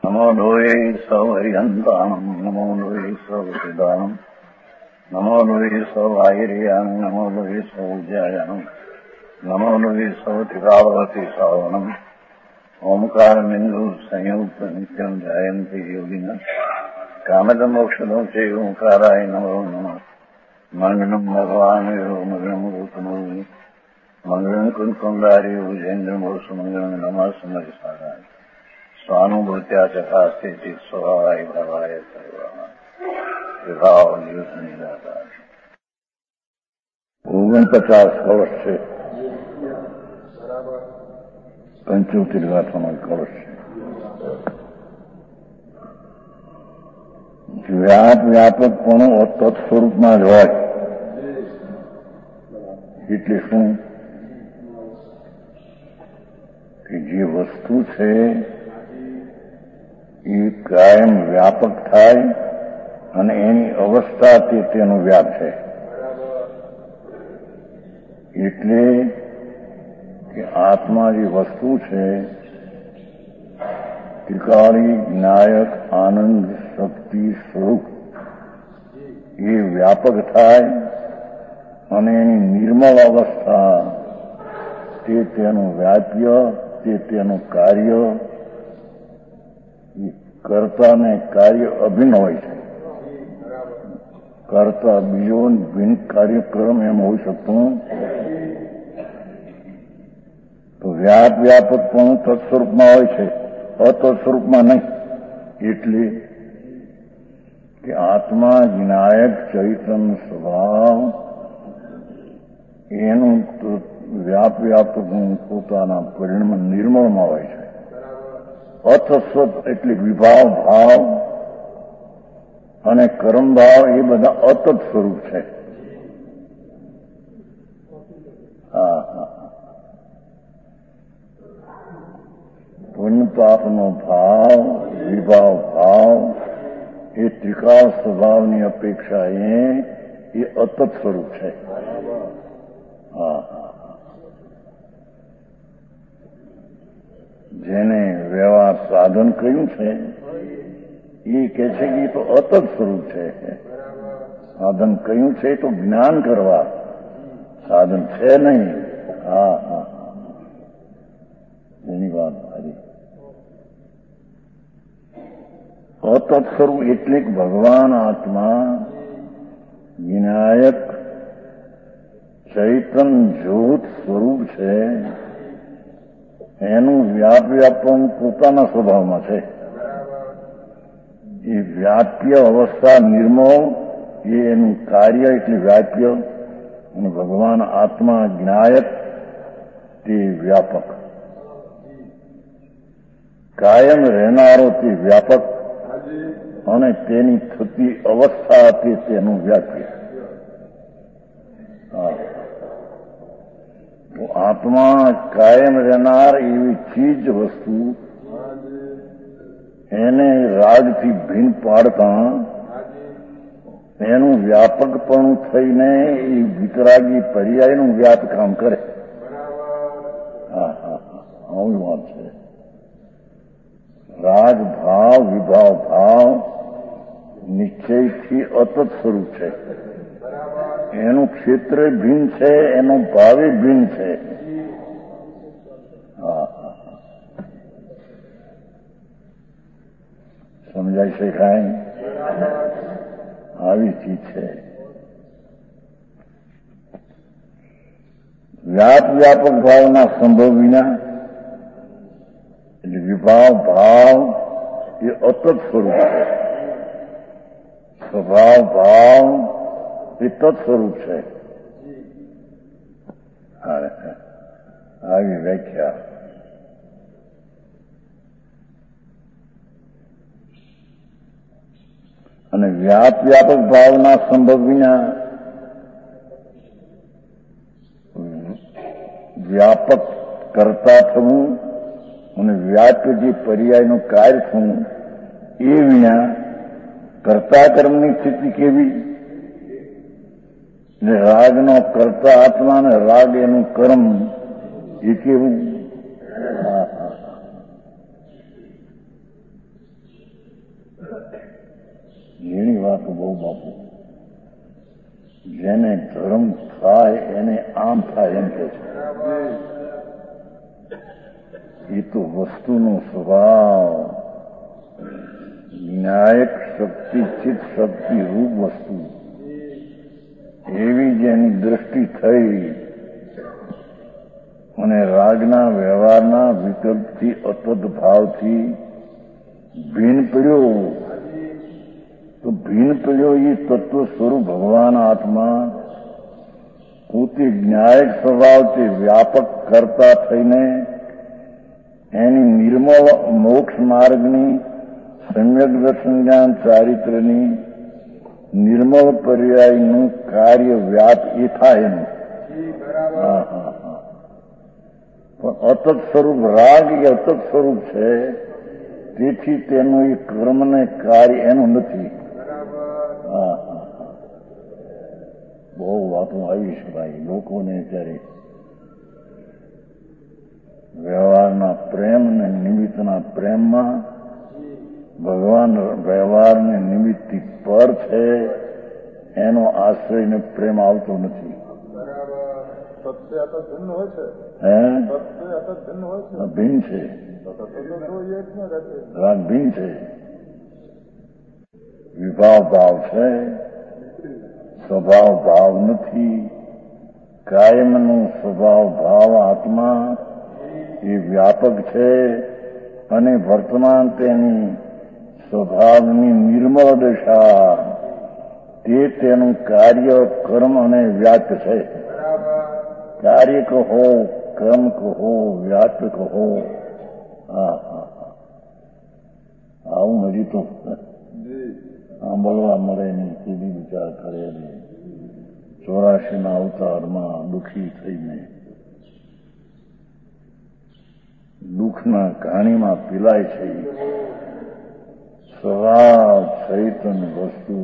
નમો લોહી સૌહરિહંતાણમ નમો લોહી સૌદાનમ નમો લોહી સૌઆયર્યાન નમો લોહી સૌજ્યાયાનમ નમો લોહી સૌતિકાવતી સાવનમ ઓમકાર બિંદુ સંયુક્ત નિત્યમ જાયંતી યોગિના કામદમોક્ષદો છે ઓંકારાય નમો નમઃ મંગલમ ભગવાન મંગલમ રૂપમૂર્તિ મંગલમ કુંકુંડારી ઉજેન્દ્રમોષ મંગલમ નમઃ સમરિસારાય સ્વાનુભૂત્યા ચકાસ્તે સ્વભાવાય ભવાય સર્વા વિભાવ દિવસની દાતા 49 કળશ છે. 75 ગાથાનો કળશ છે. વ્યાપકપણું તત્સ્વરૂપમાં જ હોય એટલે શું કે જે વસ્તુ છે એ કાયમ વ્યાપક થાય અને એની અવસ્થા તેનો વ્યાપ છે. એટલે કે આત્મા જે વસ્તુ છે ત્રિકાળી જ્ઞાયક આનંદ શક્તિ સ્વરૂપ એ વ્યાપક થાય અને એની નિર્મળ અવસ્થા તેનું વ્યાપ્ય તેનું કાર્ય કર્તા ને કાર્ય અભિન્ન હોય છે. કરતા બીજો ભિન્ન કાર્યક્રમ એમ હોઈ શકતું તો વ્યાપક પણ તત્સ્વરૂપમાં હોય છે, અતત્સ્વરૂપમાં નહીં. એટલે કે આત્મા જ્ઞાયક ચૈતન્ય સ્વભાવ એનું વ્યાપક પોતાના પરિણામ નિર્મળમાં હોય છે. અતસ્વત એટલે વિભાવ ભાવ અને કર્મ ભાવ એ બધા અતત સ્વરૂપ છે. પુણ્ય પાપનો ભાવ વિભાવ ભાવ એ ત્રિકાળ સ્વભાવની અપેક્ષા એ અતત સ્વરૂપ છે. જેને વ્યવહાર સાધન કહ્યું છે એ કે છે કે એ તો અતત સ્વરૂપ છે. સાધન કહ્યું છે તો જ્ઞાન કરવા, સાધન છે નહીં. એની વાત મારી અતત સ્વરૂપ એટલે ભગવાન આત્મા વિનાયક ચૈતન જ્યોત સ્વરૂપ છે. એનું વ્યાપન પોતાના સ્વભાવમાં છે. એ વ્યાપ્ય અવસ્થા નિર્મળ એ એનું કાર્ય એટલે વ્યાપ્ય અને ભગવાન આત્મા જ્ઞાયક તે વ્યાપક. કાયમ રહેનારો તે વ્યાપક અને તેની થતી અવસ્થા તેનું વ્યાપ્ય. તો આત્મા કાયમ રહેનાર એવી ચીજ વસ્તુ એને રાગથી ભિન્ન પાડતા એનું વ્યાપકપણું થઈને એ વિતરાગી પર્યાયનું વ્યાપ કામ કરે. આવી વાત છે. રાગ ભાવ વિભાવ ભાવ નિશ્ચયથી અતત સ્વરૂપ છે. એનું ક્ષેત્ર ભિન્ન છે, એનો ભાવે ભિન્ન છે. સમજાય છે કાંઈ? આવી ચીજ છે. વ્યાપક ભાવના સંભવ વિના એટલે વિભાવ ભાવ એ અતત સ્વરૂપ છે. સ્વભાવ ભાવ એ તત્સ્વરૂપ છે. આવી વ્યાખ્યા. અને વ્યાપક ભાવના સંભવ વિના વ્યાપક કરતા થવું અને વ્યાપ્ય જે પર્યાયનું કાર્ય થવું એ વિના કર્તા કર્મની સ્થિતિ કેવી? રાગનો કર્તા આત્મા ને રાગ એનું કર્મ એ કેવું? વાત બહુ બાપુ, જેને ધર્મ થાય એને આમ થાય એમ કે છે. એ તો વસ્તુનો સ્વભાવ ન્યાયક શક્તિ, ચિત્ત શક્તિ રૂપ વસ્તુ એવી જેની દ્રષ્ટિ થઈ અને રાગના વ્યવહારના વિકલ્પથી અતદ ભાવથી ભીન પડ્યો, તો ભીન પડ્યો એ તત્વ સ્વરૂપ ભગવાન આત્મા પોતે ન્યાયક સ્વભાવથી વ્યાપક કરતા થઈને એની નિર્મળ મોક્ષ માર્ગની સમ્યક દર્શન જ્ઞાન ચારિત્રની નિર્મળ પર્યાયનું કાર્ય વ્યાપ એ થાય એનું. પણ અતત સ્વરૂપ રાગ એ અતત સ્વરૂપ છે, તેથી તેનું એ કર્મને કાર્ય એનું નથી. બહુ વાતો આવી છે ભાઈ, લોકોને અત્યારે વ્યવહારના પ્રેમ અને નિમિત્તના પ્રેમમાં ભગવાન વ્યવહારને નિમિત્તથી પર છે, એનો આશ્રયને પ્રેમ આવતો નથી. ભિન્ન છે, રાગ ભિન્ન છે, વિભાવ ભાવ છે, સ્વભાવ ભાવ નથી. કાયમનો સ્વભાવ ભાવ આત્મા એ વ્યાપક છે અને વર્તમાન તેની સ્વભાવની નિર્મળ દશા તે તેનું કાર્ય કર્મ અને વ્યાપ છે. કાર્ય કહો, કર્મ કહો, વ્યાપ કહો. આવું હજી તો સાંભળવા મળે નહીં. કેવી વિચાર કરેલી 84ના અવતારમાં દુઃખી થઈને દુઃખના ઘાણીમાં પીલાય છે. સ્વભાવ ચૈતન વસ્તુ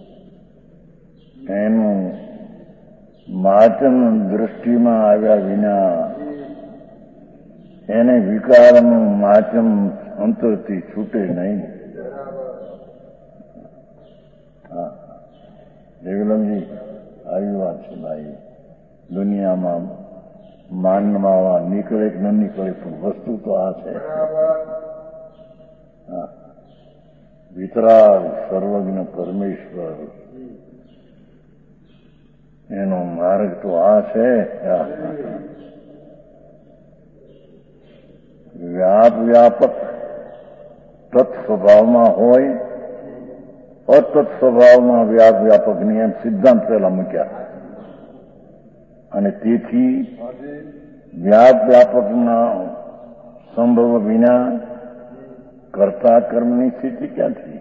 એનું માચન દ્રષ્ટિમાં આવ્યા વિના એને વિકારનું માચન અંતરથી છૂટે નહીં. દેવલમજી આવી વાત છે ભાઈ. દુનિયામાં માનવા નીકળે કે ન નીકળે પણ વસ્તુ તો આ છે. વિતરાગ સર્વજ્ઞ પરમેશ્વર એનો માર્ગ તો આ છે. વ્યાપક તત્ સ્વભાવમાં હોય, અતત સ્વભાવમાં વ્યાપકની એમ સિદ્ધાંત પહેલા મૂક્યા. અને તેથી વ્યાપકના સંભવ વિના કર્તા કર્મની સ્થિતિ ક્યાંથી?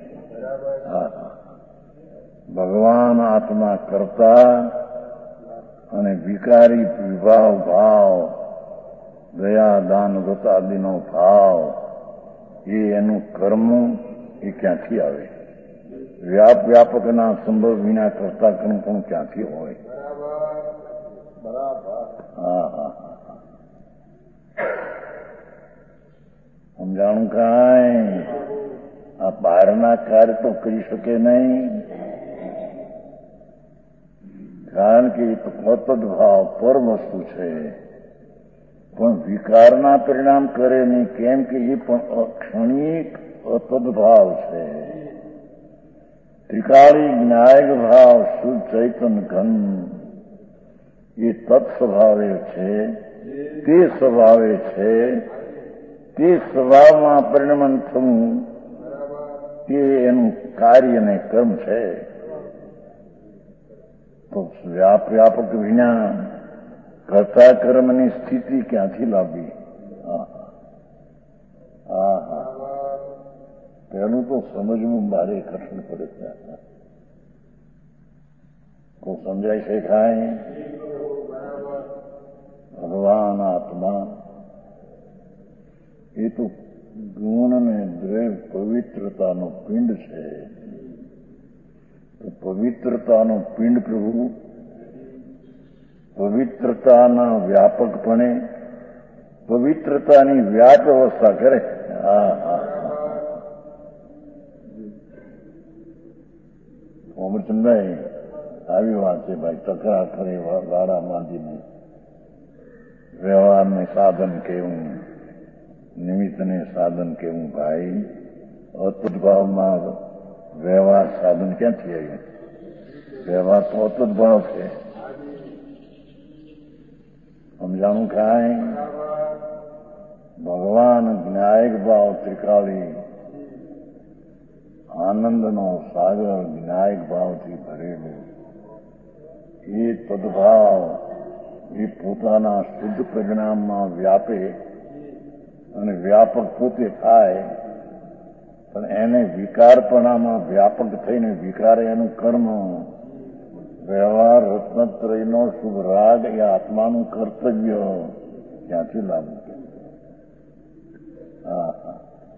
ભગવાન આત્મા કરતા અને વિકારી વિભાવ ભાવ, દયા દાન ગતાદિનો ભાવ એ એનું કર્મ એ ક્યાંથી આવે? વ્યાપકના સંભવ વિના કરતા કર્મ પણ ક્યાંથી હોય? સમજાણું કાંઈ? આ બહારના કાર્ય તો કરી શકે નહીં, કારણ કે એ તો અતદ ભાવ પર વસ્તુ છે. પણ વિકારના પરિણામ કરે નહીં, કેમ કે એ પણ ક્ષણિક અતદ ભાવ છે. ત્રિકાળી જ્ઞાયક ભાવ શુદ્ધ ચૈતન ઘન એ તત્સ્વભાવે છે, તે સ્વભાવે છે, તે સ્વભાવમાં પરિણમન થવું તે એનું કાર્ય ને કર્મ છે. તો વ્યાપક વિના કર્તા કર્મની સ્થિતિ ક્યાંથી લાવવી? પહેલું તો સમજવું મારે કઠણ પડે છે. તો સમજાય છે કાંઈ? ભગવાન આત્મા એ તો ગુણ અને દ્રવ્ય પવિત્રતાનો પિંડ છે. પવિત્રતાનો પિંડ પ્રભુ પવિત્રતાના વ્યાપકપણે પવિત્રતાની વ્યાપ અવસ્થા કરે. અમરચંદભાઈ આવી વાત છે ભાઈ, તકરાર કરે વાડા માંદીને. વ્યવહારને સાધન કેવું, નિમિત્તને સાધન કેવું ભાઈ? અતુદભાવમાં વ્યવહાર સાધન ક્યાંથી આવ્યું? વ્યવહાર તો અતુદભાવ છે. સમજાણું કાંઈ? ભગવાન જ્ઞાયક ભાવ ત્રિકાળી, આનંદનો સાગર જ્ઞાયક ભાવથી ભરેલો. એ તદભાવ એ પોતાના શુદ્ધ પરિણામમાં વ્યાપે અને વ્યાપક પોતે થાય, પણ એને વિકારપણામાં વ્યાપક થઈને વિકારે એનું કર્મ. વ્યવહાર રત્નત્રયનો શુભ રાગ એ આત્માનું કર્તવ્ય ક્યાંથી લાગુ કરે? હા હા,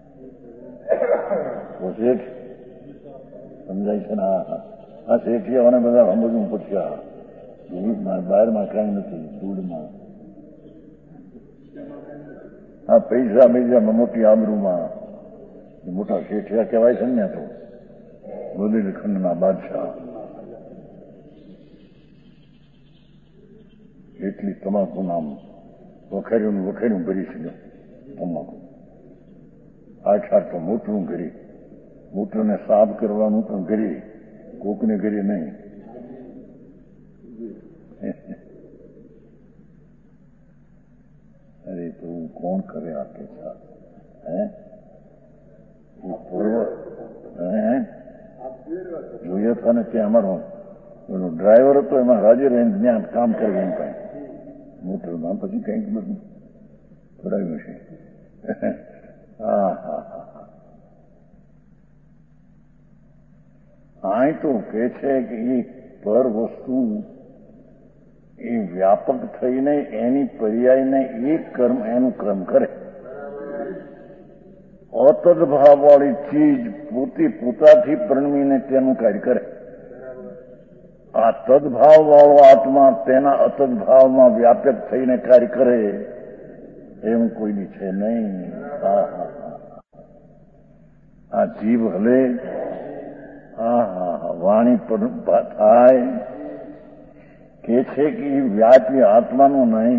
શેઠ સમજાય છે ને? હા, શેઠિયાઓને બધા સમજવું પડશે. બહારમાં કાંઈ નથી, ધૂળમાં. હા, પૈસા બીજામાં મોટી આબરૂમાં મોટા શેઠિયા કહેવાય છે ને. તો બુંદેલખંડના બાદશાહ. એટલી તમાકુ નામ વખેર્યું ભરી છે તમાકુ. આઠ તો મોટું કરી, મોટુંને સાફ કરવાનું પણ કરી, કોકને કરી નહીં. અરે તો કોણ કરે આપે છે? હે જોઈએ હતા ને ત્યાં અમારો એનો ડ્રાઈવર હતો, એમાં રાજી રહીને ત્યાં કામ કરે એમ કાંઈ મોટરમાં, પછી કંઈક બધું પડાવ્યું છે. હા હા હા. આ તો કે છે કે એ પર વસ્તુ એ વ્યાપક થઈને એની પર્યાયને એક કર્મ એનું ક્રમ કરે. અતદભાવવાળી ચીજ પોતાથી પરિણમીને તેનું કાર્ય કરે. આ તદભાવવાળો આત્મા તેના અતદભાવમાં વ્યાપક થઈને કાર્ય કરે એમ કોઈની છે નહીં. આ જીવ હલે, વાણી થાય કે છે કે એ વ્યાપી આત્માનું નહીં.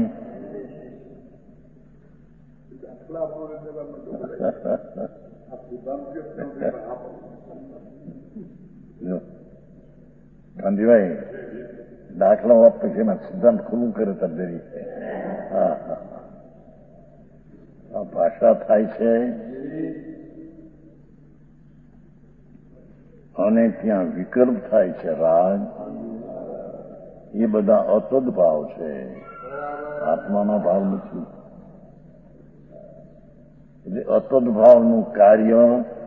ગાંધીભાઈ દાખલા આપે છે એના સિદ્ધાંત ખુલ્લું કરે તદ્દરી. હા હા, આ ભાષા થાય છે અને ત્યાં વિકલ્પ થાય છે રાગ. એ બધા અતદ ભાવ છે, આત્માનો ભાવ નથી. એટલે અતદ ભાવનું કાર્ય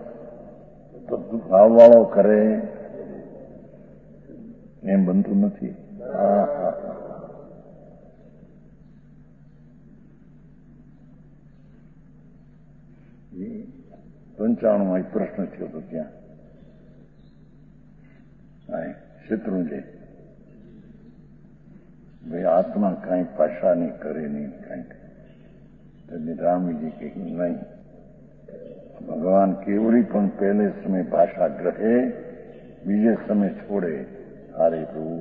ભાવવાળો કરે એમ બનતું નથી. હા હા, 95 એક પ્રશ્ન થયો હતો ત્યાં શત્રુંજય ભાઈ, આત્મા કાંઈ પાછા નહીં કરે નહીં, કાંઈ રામજી કે નહીં. ભગવાન કેવડી પણ પહેલે સમય ભાષા ગ્રહે, બીજે સમય છોડે. હારે પ્રભુ,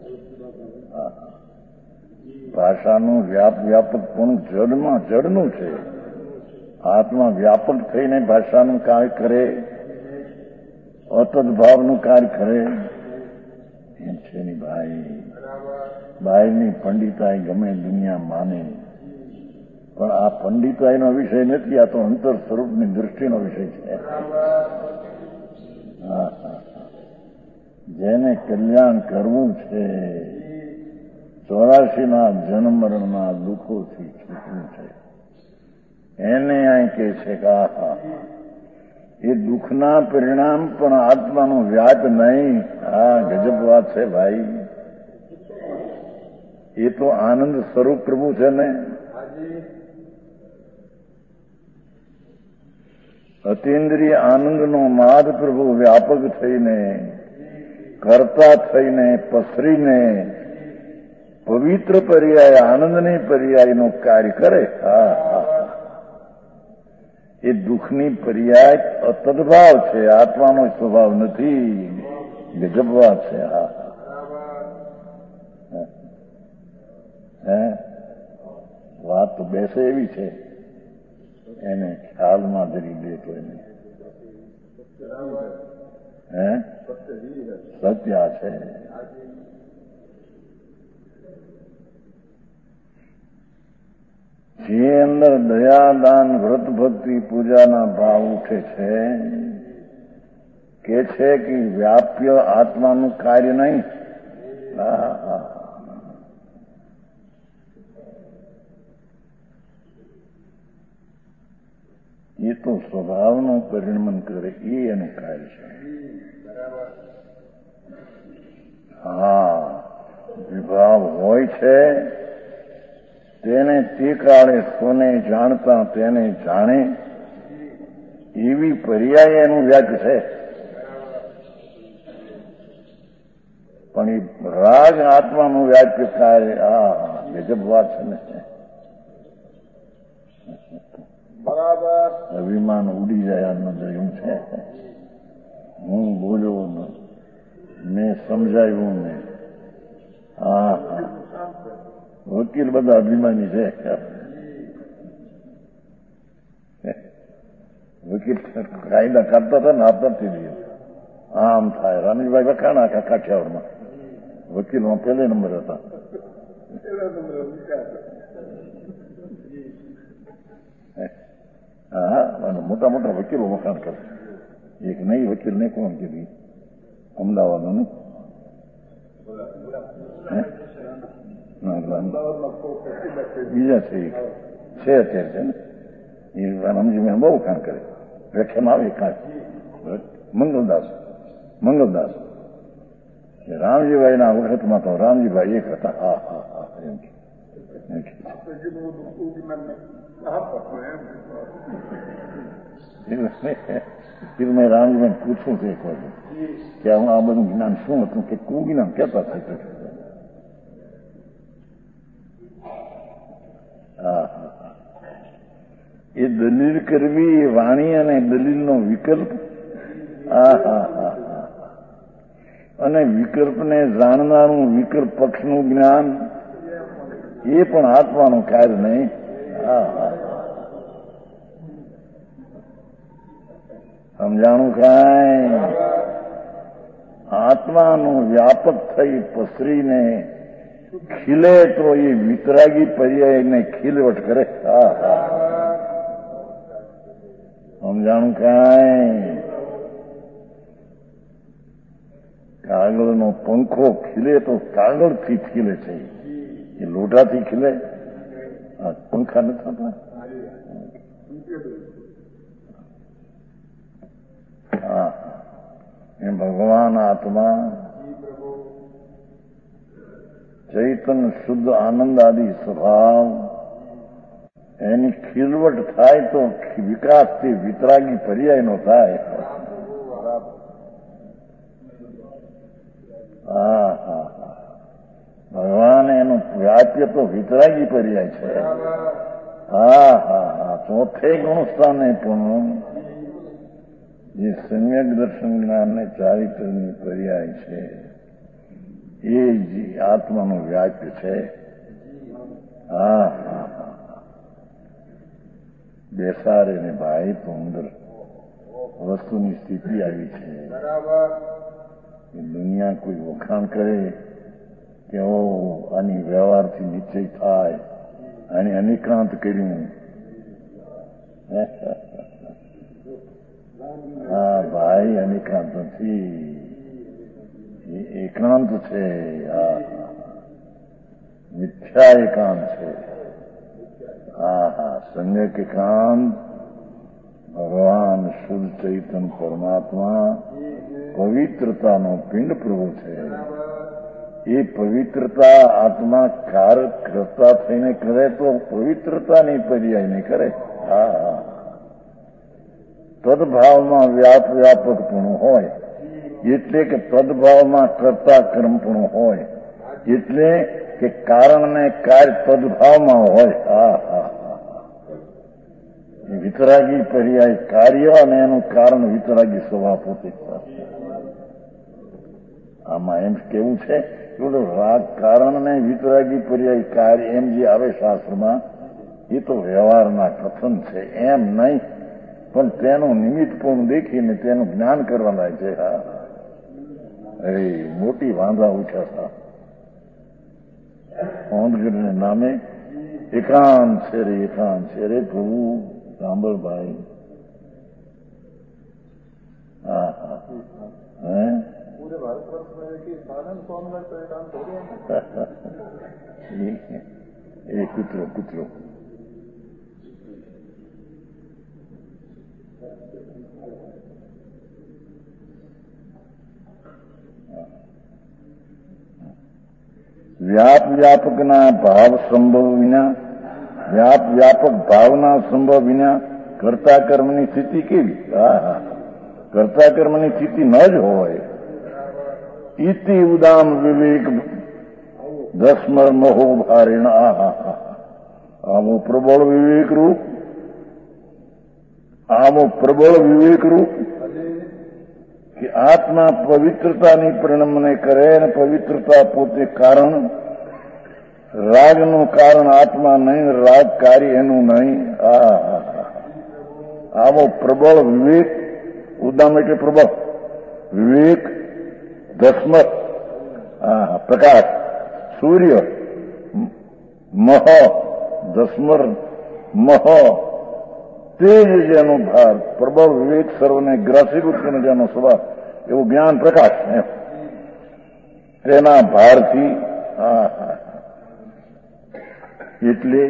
ભાષાનું વ્યાપક પણ જડનું છે. આત્મા વ્યાપક થઈને ભાષાનું કાર્ય કરે, અતદભાવનું કાર્ય કરે એમ છે નહીં ભાઈ. બહારની પંડિતાઈ ગમે દુનિયા માને, પણ આ પંડિતાઈનો વિષય નથી. આ તો અંતર સ્વરૂપની દૃષ્ટિનો વિષય છે. જેને કલ્યાણ કરવું છે, 84ના જન્મ મરણના દુઃખોથી છૂટવું છે, એને અહીં કહે છે કે એ દુઃખના પરિણામ પણ આત્માનું વ્યાપ નહીં. આ ગજબ વાત છે ભાઈ. એ તો આનંદ સ્વરૂપ પ્રભુ છે ને. અતિન્દ્રિય આનંદનો નાદ પ્રભુ વ્યાપક થઈને, કરતા થઈને, પસરીને પવિત્ર પર્યાય આનંદની પર્યાયનું કાર્ય કરે. હા હા, એ દુઃખની પર્યાય અતદભાવ છે, આત્માનો સ્વભાવ નથી. ગજબ વાત છે. હા હે વાત તો બેસે એવી છે, એને ખ્યાલમાં ધરી દે તો એને સત્ય છે. જે અંદર દયા, દાન, વ્રત, ભક્તિ, પૂજાના ભાવ ઉઠે છે કે છે કે વ્યાપ્ય આત્માનું કાર્ય નહીં. એ તો સ્વભાવનું પરિણમન કરે એ એનું કાર્ય છે. હા, વિભાવ હોય છે તેને તે કાળે સોને જાણતા તેને જાણે એવી પર્યાય એનું વ્યાજ છે. પણ એ રાગ આત્માનું વ્યાજ કાર્ય ગજબ વાત છે ને. બરાબર અભિમાન ઉડી જાય આનું જોયું છે. હું બોલ્યો મેં સમજાવ્યું ને. હા હા, વકીલ બધા અભિમાની છે. વકીલ કાયદા કાઢતા હતા ને આપતા નથી. આમ થાય. રામીભાઈ વખાણા આખા કાઠિયાવાડમાં વકીલમાં પહેલે નંબર હતા. હા, મોટા મોટા વકીલો વખાણ કરે. એક નહીં વકીલને કોણ કીધી અમદાવાદનો ને બીજા છે અત્યારે છે ને એ રામજી મેં બહુ વખાણ કરે. વ્યાખ્યામાં આવે કાંચ મંગલદાસ રામજીભાઈના વખતમાં તો રામજીભાઈ એક હતા. હા હા હા એમ મેં રામજીભાઈ પૂછવું છે એક વખત કે હું આ બધું જ્ઞાન શું હતું કે કુજ્ઞાન કેતા થતું. એ દલીલ કરવી એ વાણી અને દલીલનો વિકલ્પ. અને વિકલ્પને જાણનારું વિકલ્પ પક્ષનું જ્ઞાન એ પણ આત્માનું કાર્ય નહીં. સમજાણું કાંઈ? આત્માનું વ્યાપક થઈ પસરીને ખીલે તો એ વિતરાગી પર્યાયને ખીલવટ કરે. સમજાણું કાંઈ? કાગળનો પંખો ખીલે તો કાગળથી ખીલે છે, એ લોઢાથી ખીલે. પંખા નથી થતા. હા, એ ભગવાન આત્મા ચૈતન્ય શુદ્ધ આનંદ આદિ સ્વભાવ એની ખીલવટ થાય તો વિકાસથી વિતરાગી પર્યાયનો થાય. હા હા હા, ભગવાન એનું વ્યાપ્ય તો વિતરાગી પર્યાય છે. હા હા હા, ચોથે ગુણ સ્થાને પણ જે સમ્યક દર્શન જ્ઞાનને ચારિત્રની પર્યાય છે એ જ આત્માનું વ્યાપ્ય છે. હા હા હા, બેસારે ને ભાઈ તો અંદર વસ્તુની સ્થિતિ આવી છે. દુનિયા કોઈ વખાણ કરે કે આની વ્યવહારથી નિશ્ચય થાય અને અનિકાંત કર્યું. હા ભાઈ, અનિકાંત નથી, એ એકાંત છે. મિથ્યા એકાંત છે. હા હા, સમ્યક એકાંત ભગવાન શુદ્ધ ચૈતન પરમાત્મા પવિત્રતાનો પિંડ પ્રભુ છે. એ પવિત્રતા આત્મા કારક કરતા થઈને કરે તો પવિત્રતાની પર્યાય નહીં કરે. હા હા, તદભાવમાં વ્યાપકપણું હોય એટલે કે તદભાવમાં કરતા કર્મપણું હોય એટલે કે કારણને કાર્ય તદભાવમાં હોય. હા હા, વિતરાગી પર્યાય કાર્ય અને એનું કારણ વિતરાગી સ્વભાવ પોતે. આમાં એમ કેવું છે કે રાગ કારણ ને વિતરાગી પર્યાય કાર્ય એમ જે આવે શાસ્ત્રમાં એ તો વ્યવહારના કથન છે, એમ નહીં, પણ તેનું નિમિત્ત પણ દેખીને તેનું જ્ઞાન કરવાના છે. હા, અરે મોટી વાંધા ઉઠ્યા હતા ઓંધગઢને નામે. એકાંત છે રે પ્રભુ સાંભળ ભાઈ. હા હા હે पूरे भारतवर्ष में कि साधन सोमगढ़ तो एकांत हो गया એ કૂતરો વ્યાપકના ભાવ સંભવ વિના, વ્યાપક ભાવના સંભવ વિના કર્તા કર્મની સ્થિતિ કેવી? કર્તા કર્મની સ્થિતિ ન જ હોય. ઇતિ ઉદામ વિવેક દસમર મહો ભારેણ. આવો પ્રબળ વિવેક રૂપ કે આત્મા પવિત્રતાની પરિણમને કરે અને પવિત્રતા પોતે કારણ, રાગનું કારણ આત્મા નહીં, રાગ કાર્ય એનું નહીં. આવો પ્રબળ વિવેક, ઉદામ એટલે પ્રબળ વિવેક, દસમર પ્રકાશ, સૂર્ય, મહ દસમર મહ તેજ જેનો ભાર, પ્રબળ વિવેક સર્વને ગ્રાસીભૂત કરીને જેનો સ્વભાવ, એવું જ્ઞાન પ્રકાશ તેના ભારથી. એટલે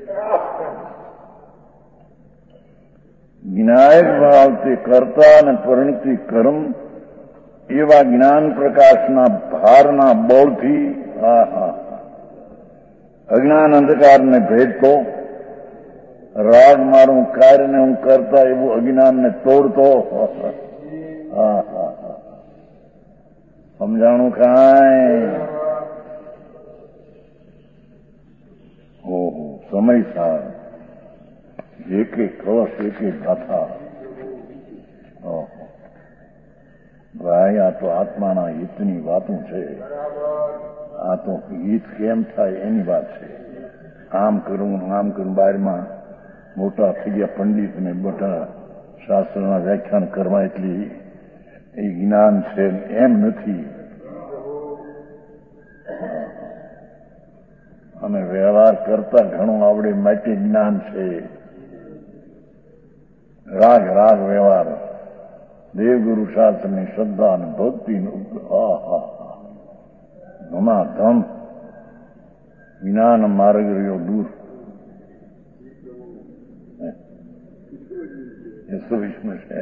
જ્ઞાયક ભાવ તે કરતા અને પરિણતિ કર્મ એવા જ્ઞાન પ્રકાશના ભારના બળથી અજ્ઞાન અંધકારને ભેદતો, રાગ મારું કાર્યને હું કરતા એવું અજ્ઞાનને તોડતો. સમજાણું કાંઈ? ઓહો, સમય સાર એક કળશ એક ગાથા. ભાઈ, આ તો આત્માના હિતની વાતો છે. આ તો હિત કેમ થાય એની વાત છે. આમ કરવું આમ કરવું. બહારમાં મોટા થઈ ગયા પંડિત ને મોટા શાસ્ત્રના વ્યાખ્યાન કરવા એટલી એ જ્ઞાન છે એમ નથી. અને વ્યવહાર કરતા ઘણું આવડે માટે જ્ઞાન છે. રાગ વ્યવહાર, દેવગુરુ શાસ્ત્રની શ્રદ્ધા અને ભક્તિનું ધમાધમ જ્ઞાન માર્ગ રહ્યો દૂર. એ સુવિષ્ણુ છે.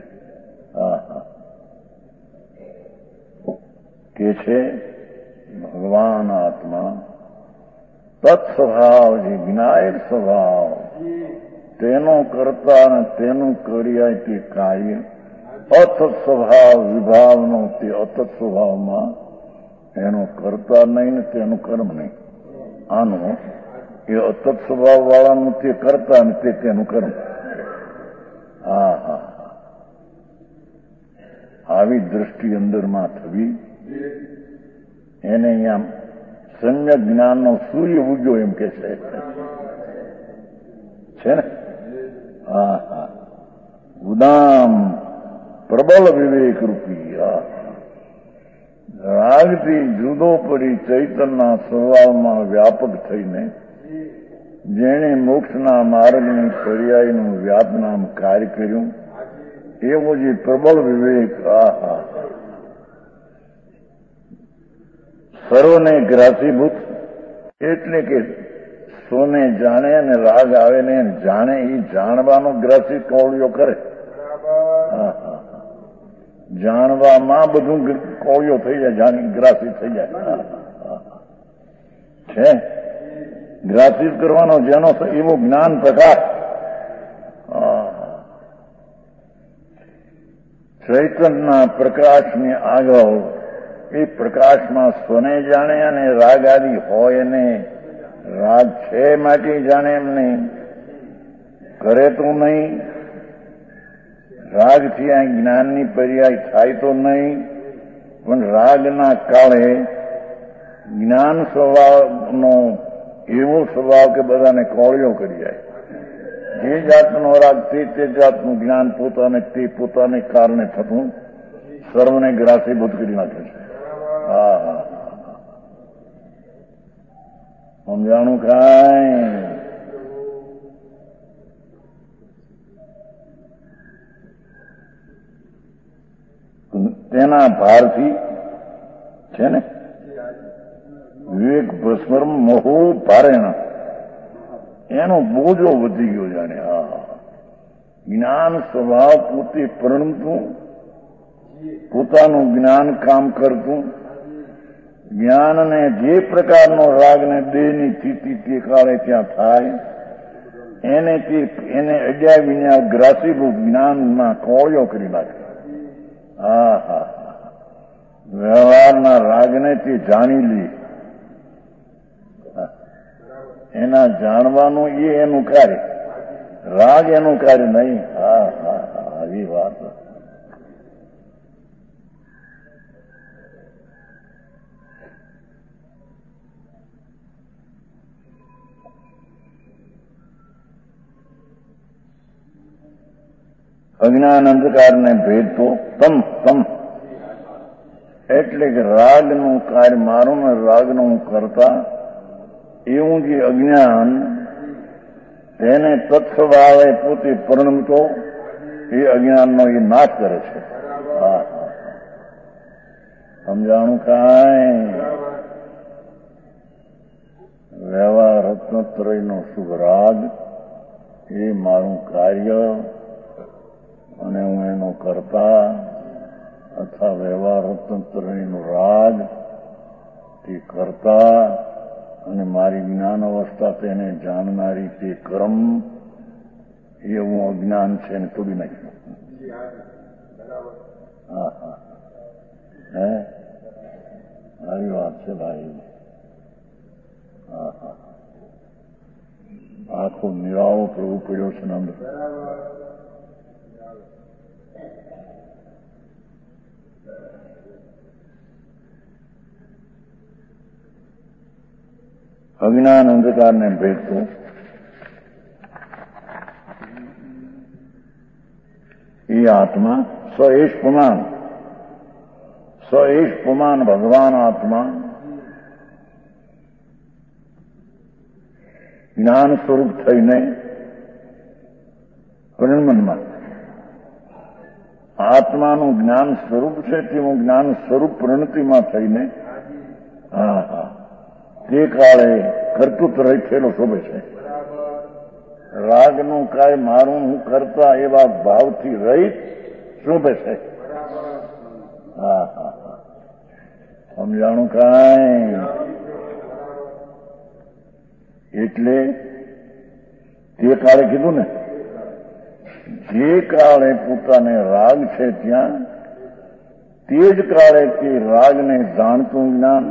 કે છે ભગવાન આત્મા તત્સ્વભાવ જે જ્ઞાયક સ્વભાવ, તેનો કરતા અને તેનું કર્યા તે કાર્ય, અતત સ્વભાવ વિભાવનો તે અતત સ્વભાવમાં એનો કરતા નહીં ને તેનું કર્મ નહીં. આનું એ અતત સ્વભાવ વાળાનું તે કરતા ને તે તેનું કર્મ. આવી દ્રષ્ટિ અંદરમાં થવી એને અહીંયા સમ્યક જ્ઞાનનો સૂર્ય ઉગ્યો એમ કે છે ને. ઉદામ પ્રબળ વિવેક રૂપી રાગથી જુદો પડી ચૈતનના સ્વભાવમાં વ્યાપક થઈને જેણે મોક્ષના માર્ગની પર્યાયનું વ્યાપનામ કાર્ય કર્યું, એવો જે પ્રબળ વિવેક સર્વને ગ્રાસીભૂત, એટલે કે સોને જાણે અને રાગ આવે ને જાણે, એ જાણવાનો ગ્રાસી કોળીઓ કરે. જાણવામાં બધું કોળીઓ થઈ જાય, ગ્રાસી થઈ જાય છે. ગ્રાસી કરવાનો જેનો એવો જ્ઞાન પ્રકાશ ચૈતનના પ્રકાશની આગળ, એ પ્રકાશમાં સ્વને જાણે અને રાગ આદિ હોય ને રાગ છે માટે જાણે એમ નહીં, કરે તો નહીં. રાગથી આ જ્ઞાનની પર્યાય થાય તો નહીં, પણ રાગના કાળે જ્ઞાન સ્વભાવનો એવો સ્વભાવ કે બધાને કોળિયો કરી જાય. જે જાતનો રાગ તે જાતનું જ્ઞાન પોતાને તે પોતાને કારણે થતું સર્વને ગ્રાસીભૂત કરી નાખે છે. હા હા સમજાણું કાંઈ? તેના ભારથી છે ને વિવેક ભસ્મર્મ મોહો ભારેણ એનો બોજો વધી ગયો જાણે. હા જ્ઞાન સ્વભાવ પોતે પરણતું પોતાનું જ્ઞાન કામ કરતું જ્ઞાનને જે પ્રકારનો રાગને દેહની સ્થિતિ તે કાળે ત્યાં થાય એને અડ્યા વિના ગ્રાસીભૂત જ્ઞાનમાં કોળિયો કરી નાખે. હા હા વ્યવહારના રાગને તે જાણી લે. એના જાણવાનું એ એનું કાર્ય, રાગ એનું કાર્ય નહીં. હા હા હા આવી વાત. અજ્ઞાન અંધકારને ભેદતો તમ એટલે કે રાગનું કાર્ય મારું ને રાગનું કરતા એવું જે અજ્ઞાન તેને તત્સ્વભાવે પોતે પરિણમતો એ અજ્ઞાનનો એ નાશ કરે છે. હા સમજાણું કાંઈ? વ્યવહાર રત્નત્રયનો શુભ રાગ એ મારું કાર્ય અને હું એનો કરતા અથવા વ્યવહાર રત્નત્રયનો રાગ તે કરતા અને મારી જ્ઞાન અવસ્થા તેને જાણનારી તે કર્મ એવું અજ્ઞાન છે ને તોડી નાખ્યું. હા હા હે આવી વાત છે ભાઈ. હા હા આખો નિરાળો પ્રભુ પડ્યો છે ને અંદર. અજ્ઞાન અંધકારને ભેદતો એ આત્મા સ્વએશ પુમાન ભગવાન આત્મા જ્ઞાન સ્વરૂપ થઈને પરિણમનમાં આત્માનું જ્ઞાન સ્વરૂપ છે તેવું જ્ઞાન સ્વરૂપ પરિણતિમાં થઈને હા હા તે કાળે કર્તૃત્વ રહિત થયેલો શોભે છે. રાગનું કાય મારું હું કરતા એવા ભાવથી રહિત શોભે છે. હા હા હા સમજાણું કાંઈ? એટલે તે કાળે કીધું ને જે કાળે પોતાને રાગ છે ત્યાં તે જ કાળે તે રાગને જાણતું જ્ઞાન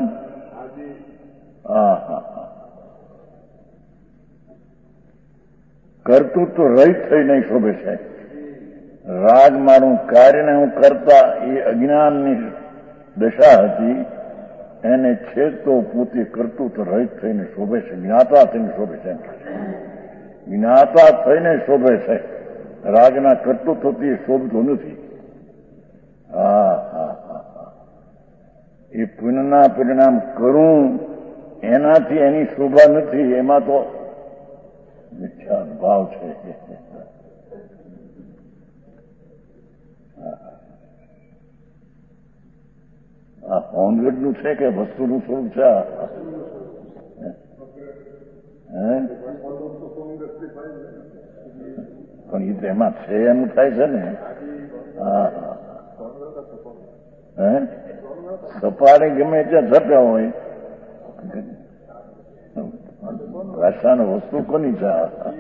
કર્તૃત્વ રહિત થઈને શોભે છે. રાગ મારું કાર્યને હું કરતા એ અજ્ઞાનની દશા હતી એને છેદતો પોતે કર્તૃત્વ રહિત થઈને શોભે છે. જ્ઞાતા થઈને શોભે છે. જ્ઞાતા થઈને શોભે છે. રાગના કર્તૃત્વથી શોભતો નથી. હા હા હા એ પુણ્યના પરિણામ કરું એનાથી એની શોભા નથી. એમાં તો મિથ્યા ભાવ છે. આ હોંગડનું છે કે વસ્તુનું સ્વરૂપ છે? પણ એ તો એમાં છે એમ થાય છે ને. હા હે સપારી ગમે ત્યાં થતા હોય ભાષાનો વસ્તુ કોની છે?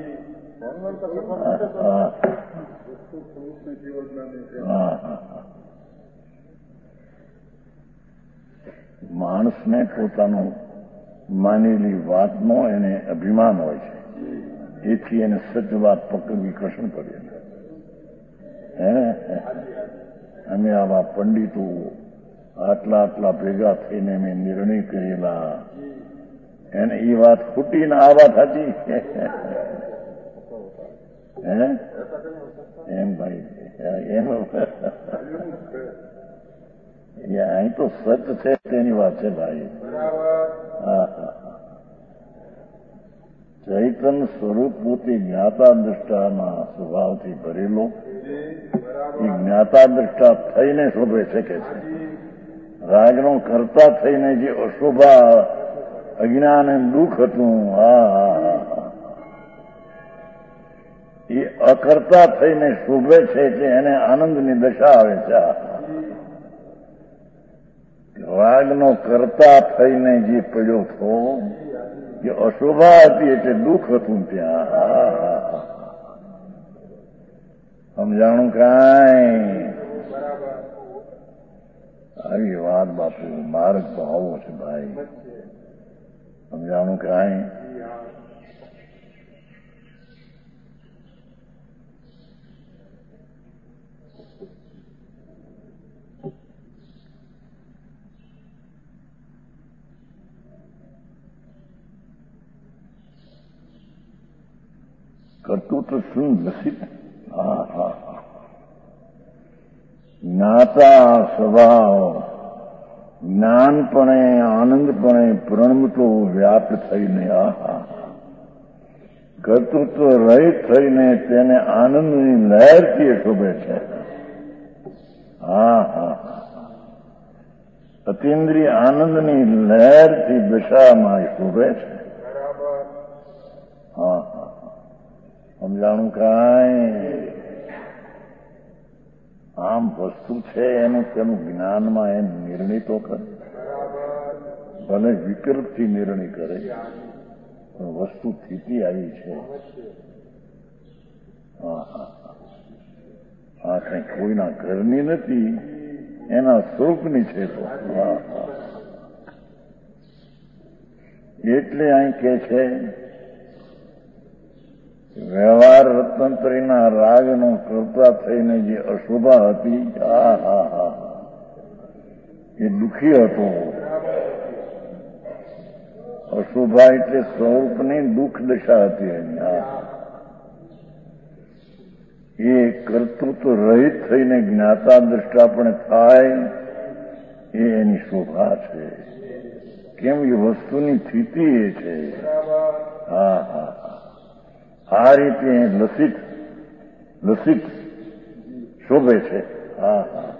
માણસને પોતાનું માનેલી વાતનો એને અભિમાન હોય છે. એથી એને સત્ય વાત પકડવી કઠણ પડે. અમે આવા પંડિતો આટલા આટલા ભેગા થઈને મેં નિર્ણય કરેલા, એને એ વાત ખોટીને આ વાત સાચી. હે એમ ભાઈ એમ અહીં તો સચ છે તેની વાત છે ભાઈ. હા હા, ચૈતન સ્વરૂપ પોતે જ્ઞાતા દ્રષ્ટાના સ્વભાવથી ભરેલો, એ જ્ઞાતા દ્રષ્ટા થઈને શોભે છે કે છે. રાગનો કરતા થઈને જે અશોભા અજ્ઞાન અને દુઃખ હતું, એ અકર્તા થઈને શોભે છે એટલે એને આનંદની દશા આવે છે. રાગનો કરતા થઈને જે પડ્યો હતો એ અશોભા હતી એટલે દુઃખ હતું ત્યાં. સમજાણું કાંઈ? આવી વાત બાપુ માર્ગ તો આવો છે ભાઈ. સમજાણું કાંઈ? કર્તૃત્વ શું લસિત? હા હા, જ્ઞાતા સ્વભાવ જ્ઞાનપણે આનંદપણે પ્રણમતો વ્યાપ્ત થઈને, કર્તૃત્વ રહિત થઈને તેને આનંદની લહેરથી શોભે છે. હા હા, અતિન્દ્રિય આનંદની લહેરથી દશામાં શોભે છે. હા હા, સમજાણું કાંઈ? આમ વસ્તુ છે એનું તેનું જ્ઞાનમાં એ નિર્ણય તો કરે, ભલે વિકલ્પથી નિર્ણય કરે, પણ વસ્તુ સ્થિતિ આવી છે. આ કંઈ કોઈના ઘરની નથી, એના સ્વરૂપની છે. તો એટલે અહીં કે છે વ્યવહાર રત્નત્રયના રાગનો કરતા થઈને જે અશોભા હતી, એ દુઃખી હતો. અશોભા એટલે સ્વરૂપની દુઃખ દશા હતી એની. એ કર્તૃત્વ રહિત થઈને જ્ઞાતા દ્રષ્ટા પણ થાય, એ એની શોભા છે. કેમ? એ વસ્તુની સ્થિતિ એ છે. હા હા, આ રીતે લસિત લસિત શોભે છે. હા હા,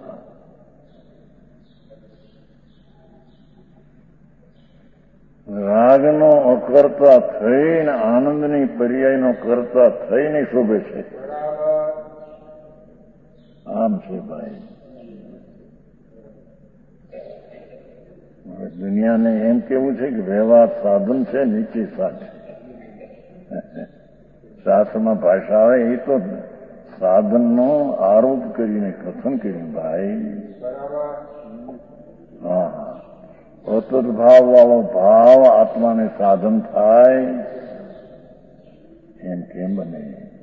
રાગનો અકર્તા થઈને આનંદની પર્યાયનો કરતા થઈને શોભે છે. આમ છે ભાઈ. દુનિયાને એમ કેવું છે કે વ્યવહાર સાધન છે, નીચે સાચ. શાસ્ત્રમાં ભાષા આવે એ તો સાધનનો આરોપ કરીને કથન કર્યું ભાઈ. હા, અતત ભાવ વાળો ભાવ આત્માને સાધન થાય એમ કેમ બને?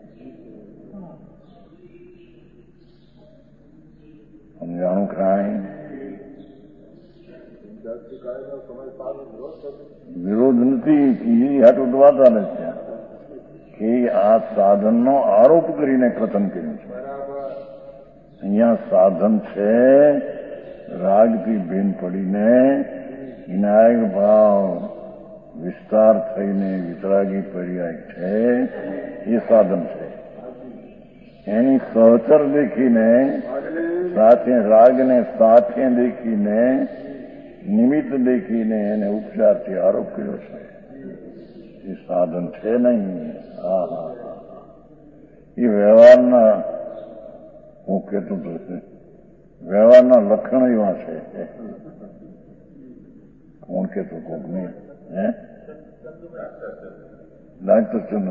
સમજાણું કાંઈ? વિરોધ નથી, એ હાટું વાતા નથી કે આ સાધનનો આરોપ કરીને કથન કર્યું છે. અહીંયા સાધન છે, રાગથી ભીન પડીને વિનાયક ભાવ વિસ્તાર થઈને વિતરાગી પર્યાય છે, એ સાધન છે. એની સહચર દેખીને, સાથે રાગને સાથે દેખીને, નિમિત્ત દેખીને એને ઉપચારથી આરોપ કર્યો છે. એ સાધન છે નહીં. હા હા, એ વ્યવહારના, હું કહેતો હતો, વ્યવહારના લક્ષણ એવા છે. કોણ કહેતો કોકને? હે, લાગતો ચંદ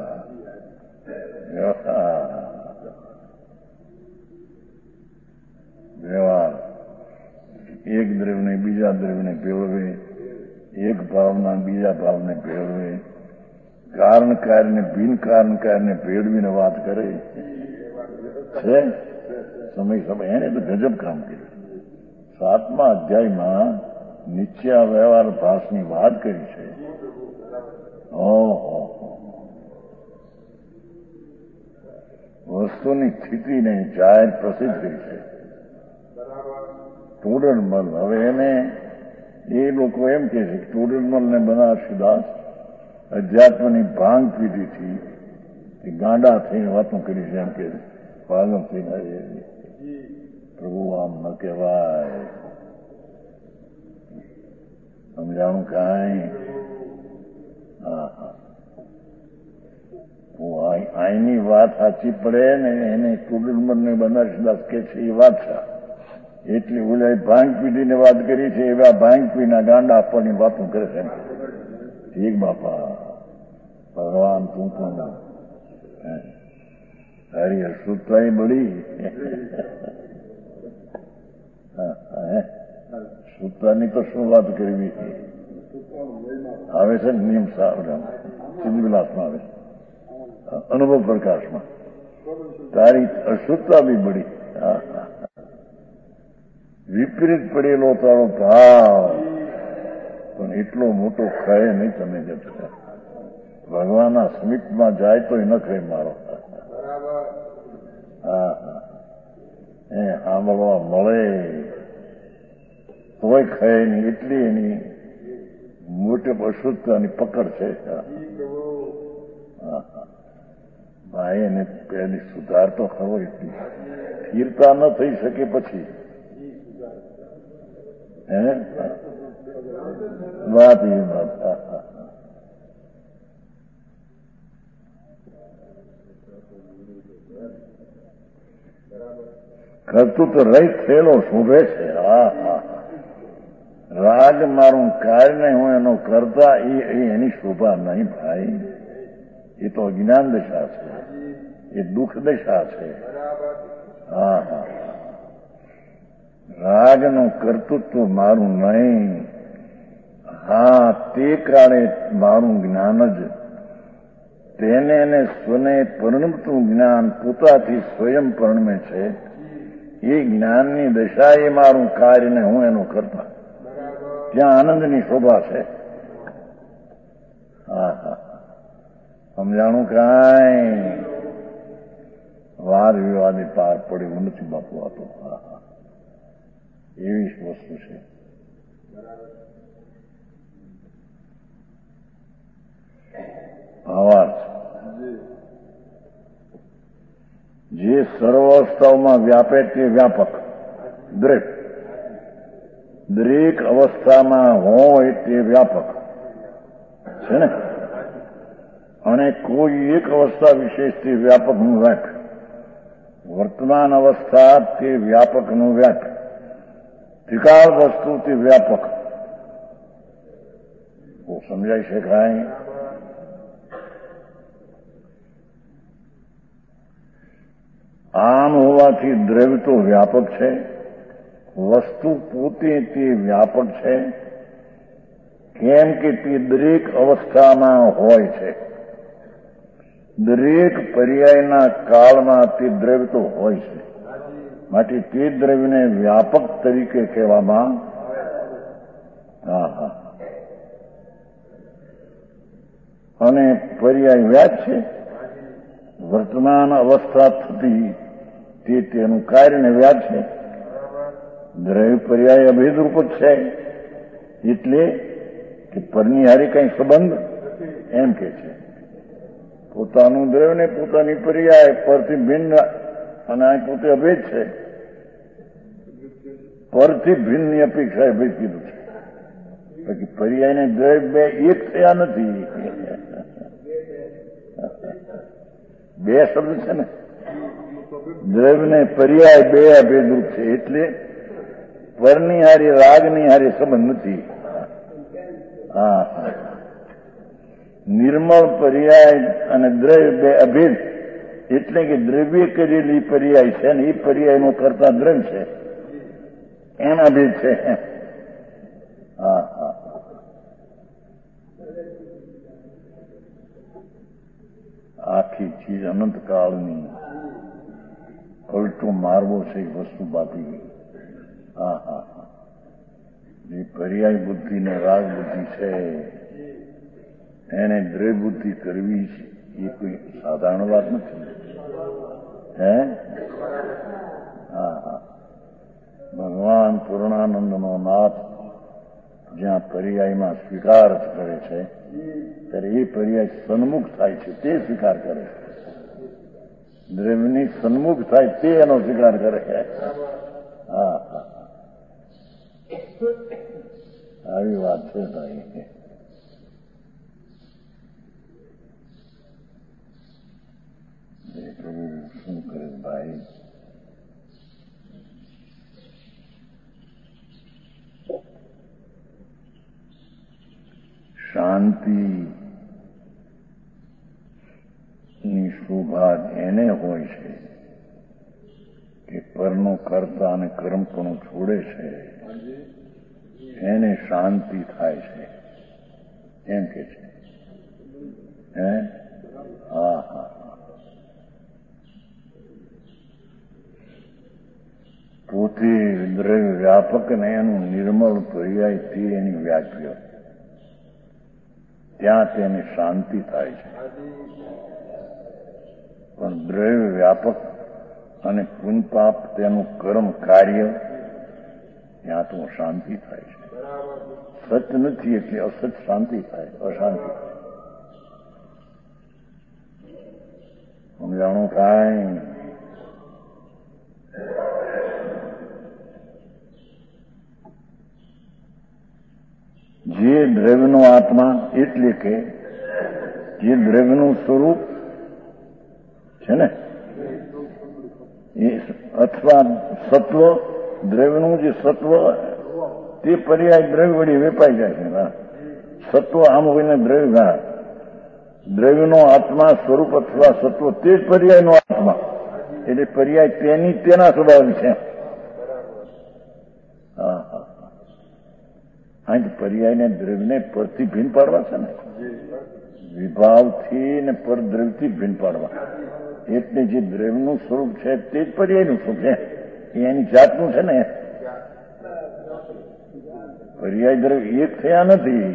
વ્યવહાર એક દ્રવ્યને બીજા દ્રવ્યને ભેળવે, એક ભાવના બીજા ભાવને ભેળવે, કારણ કાર્યને બિન કારણ કાર્યને ભેળવીને વાત કરે છે. સમય એને તો ગજબ કામ કર્યું. 7મા અધ્યાયમાં નિશ્ચય વ્યવહાર ભાસની વાત કરી છે. ઓહો, વસ્તુની સ્થિતિને જાહેર પ્રસિદ્ધ કરી છે. ટોડરમલ, હવે એને એ લોકો એમ કે છે કે ટોડરમલને બનારસીદાસ અધ્યાત્મની ભાંગ પીધીથી એ ગાંડા થઈને વાતો કરી છે. એમ કે પાગમ થઈને પ્રભુ આમ ન કહેવાય. સમજાણું કાંઈ? હા હા, અહીંની વાત સાચી પડે ને એને ટોડરમલને બનારસીદાસ કે છે એ વાત છે. એટલી ઓલા ભાંગ પીઢીને વાત કરી છે એવા ભાંગ પીના ગાંડા આપવાની વાતો કરે છે. ઠીક બાપા, ભગવાન તું પણ તારી અશુદ્ધતા બળી શુદ્ધતાની તો શું વાત કરવી છે. આવે છે ને નિયમ સાવધાન સિદ્ધિવિલાસમાં આવે છે, અનુભવ પ્રકાશમાં તારી અશુદ્ધતા બી બળી. વિપરીત પડેલો તારો ભાવ પણ એટલો મોટો ખાય નહીં. તમે જે ભગવાનના સમીપમાં જાય તો ન ખાય મારો. હા હા, એ સાંભળવા મળે તોય ખાય નહીં. એટલી એની મોટી અશુદ્ધતાની પકડ છે. ભાઈ એને પહેલી સુધાર તો ખરો. એટલી સ્થિરતા ન થઈ શકે પછી વાત એ વાત. કરતું તો રહીત થયેલો શોભે છે. હા હા, રાગ મારું કાર્ય હું એનો કરતા એની શોભા નહીં ભાઈ. એ તો અજ્ઞાન દશા છે, એ દુઃખ દશા છે. હા હા, રાગનું કર્તૃત્વ મારું નહીં. હા, તે કાળે મારું જ્ઞાન જ તેને ને સ્વને પરિણમતું જ્ઞાન પોતાથી સ્વયં પરિણમે છે. એ જ્ઞાનની દશા એ મારું કાર્ય ને હું એનો કરતા. ત્યાં આનંદની શોભા છે. હા હા, સમજાણું કાંઈ? વાર વિવાદે પાર પડે એવું નથી બાપુ. આ તો હા હા, એવી વસ્તુ છે. ભાવાર્થ જે સર્વ અવસ્થાઓમાં વ્યાપે તે વ્યાપક દરેક અવસ્થામાં હોય તે વ્યાપક છે ને. અને કોઈ એક અવસ્થા વિશેષ તે વ્યાપકનું વ્યાપ. વર્તમાન અવસ્થા તે વ્યાપકનું વ્યાપ. ત્રિકાળ વસ્તુ તે વ્યાપક. સમજાય છે કાંઈ? આમ હોવાથી દ્રવ્ય તો વ્યાપક છે, વસ્તુ પોતે તે વ્યાપક છે. કેમ કે તે દરેક અવસ્થામાં હોય છે. દરેક પર્યાયના કાળમાં તે દ્રવ્ય તો હોય છે. માટે તે દ્રવ્યને વ્યાપક તરીકે કહેવામાં. હા હા, અને પર્યાય વ્યાજ છે. વર્તમાન અવસ્થા થતી તે તેનું કાર્યને વ્યાજ છે. દ્રવ્ય પર્યાય અભેદરૂપ જ છે. એટલે કે પરની હારી કઈ સંબંધ એમ કે છે. પોતાનું દ્રવ્ય ને પોતાની પર્યાય પરથી ભિન્ન, અને આ પોતે અભેદ છે. પરથી ભિન્નની અપેક્ષા અભેદ કીધું છે. બાકી પર્યાય ને દ્રવ્ય બે એક થયા નથી. બે શબ્દ છે ને. દ્રવ્ય ને પર્યાય બે અભેદરૂપ છે. એટલે પરની હારી રાગની હારી સંબંધ નથી. હા, નિર્મળ પર્યાય અને દ્રવ્ય બે અભેદ. એટલે કે દ્રવ્ય કરેલી પર્યાય છે ને એ પર્યાયનો કરતા દ્રવ્ય છે, એમ અભેદ છે. હા હા, આખી ચીજ અનંતકાળની પલટો મારવો છે એ વસ્તુ બાકી ગઈ. હા હા હા, જે પર્યાય બુદ્ધિ ને રાગ બુદ્ધિ છે એને દ્રવ્ય બુદ્ધિ કરવી છે એ કોઈ સાધારણ વાત નથી. હે હા, ભગવાન પૂર્ણાનંદનો નાથ જ્યાં પર્યાયમાં સ્વીકાર કરે છે ત્યારે એ પર્યાય સન્મુખ થાય છે તે સ્વીકાર કરે છે. દ્રવ્યની સન્મુખ થાય તે એનો સ્વીકાર કરે છે. હા, આવી વાત છે ભાઈ. શું કરે ભાઈ? શાંતિ ની શોભા એને હોય છે કે પરનો કરતા અને કર્મપણું છોડે છે એને શાંતિ થાય છે એમ કે છે. હે હા હા, પોતે દ્રવ્ય વ્યાપક ને એનું નિર્મળ પર્યાય તે એની વ્યાખ્યા ત્યાં તેને શાંતિ થાય છે. પણ દ્રવ્ય વ્યાપક અને પુણ્ય પાપ તેનું કર્મ કાર્ય ત્યાં તો શાંતિ થાય છે. સત્ય નથી એટલે અસત શાંતિ થાય, અશાંતિ થાય. સમજાણું કાંઈ? જે દ્રવ્યનો આત્મા એટલે કે જે દ્રવ્યનું સ્વરૂપ છે ને એ અથવા સત્વ, દ્રવ્યનું જે સત્વ તે પર્યાય દ્રવ્ય વળી વેપાઈ જાય છે. સત્વ આમ હોઈને દ્રવ્યનો આત્મા સ્વરૂપ અથવા સત્વ તે જ પર્યાયનો આત્મા એટલે પર્યાય તેના સ્વભાવ છે. હા હા, અહીં પર્યાયને દ્રવ્યને પરથી ભીન પાડવા છે ને, વિભાવથી ને પર દ્રવ્યથી ભીન પાડવા. એટલે જે દ્રવ્યનું સ્વરૂપ છે તે જ પર્યાયનું સ્વરૂપ છે. એ એની જાતનું છે ને. પર્યાય દ્રવ્ય એક થયા નથી.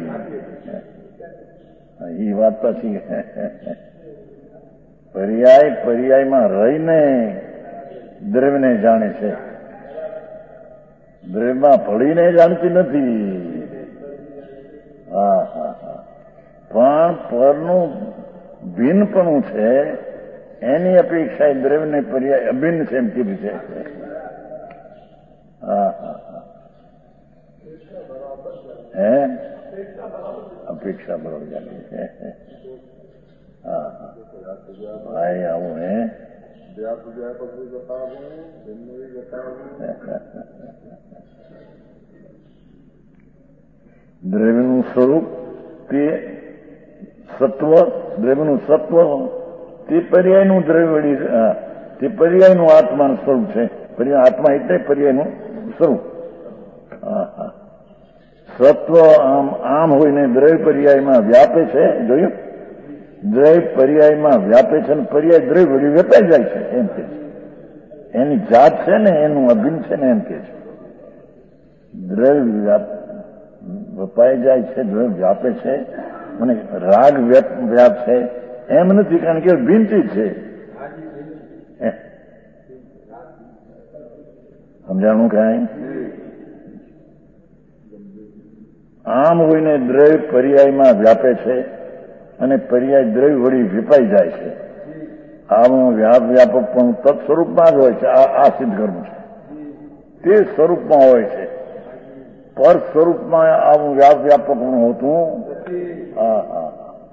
એ વાત પછી પર્યાયમાં રહીને દ્રવ્યને જાણે છે, દ્રવ્યમાં ભળીને જાણતી નથી. હા હા હા, પણ પરનું ભિન્નપણું છે એની અપેક્ષા એ દ્રવ્યને પર્યાય અભિન્ન છે એમ કીધું છે. હા હા હા, હે અપેક્ષા બરોબર જાણી છે. હા હા ભાઈ આવું હે દ્રવ્યનું સ્વરૂપ તે સત્વ, દ્રવ્યનું સત્વ તે પર્યાયનું દ્રવ્ય વળી તે પર્યાયનું આત્માનું સ્વરૂપ છે. આત્મા એટલે પર્યાયનું સ્વરૂપ. હા હા, સત્વ આમ હોઈને દ્રવ્ય પર્યાયમાં વ્યાપે છે. જોયું? દ્રવ્ય પર્યાયમાં વ્યાપે છે અને પર્યાય દ્રવ્ય વળી વેપાઈ જાય છે એમ કે છે. એની જાત છે ને એનું અભિન્ન છે ને એમ કે છે. દ્રવ્ય વપાઈ જાય છે, દ્રવ્ય વ્યાપે છે અને રાગ વ્યાપ છે એમ નથી, કારણ કે ભિન્ન ચીજ છે. સમજાણું કાંઈ? આમ હોઈને દ્રવ્ય પર્યાયમાં વ્યાપે છે અને પર્યાય દ્રવ્ય વળી વિપાઈ જાય છે. આમાં વ્યાપક પણ તત્સ્વરૂપમાં જ હોય છે. આ સિદ્ધ કરવું છે. તે સ્વરૂપમાં હોય છે. પર સ્વરૂપમાં આવું વ્યાપક પણ હોતું. હા હા,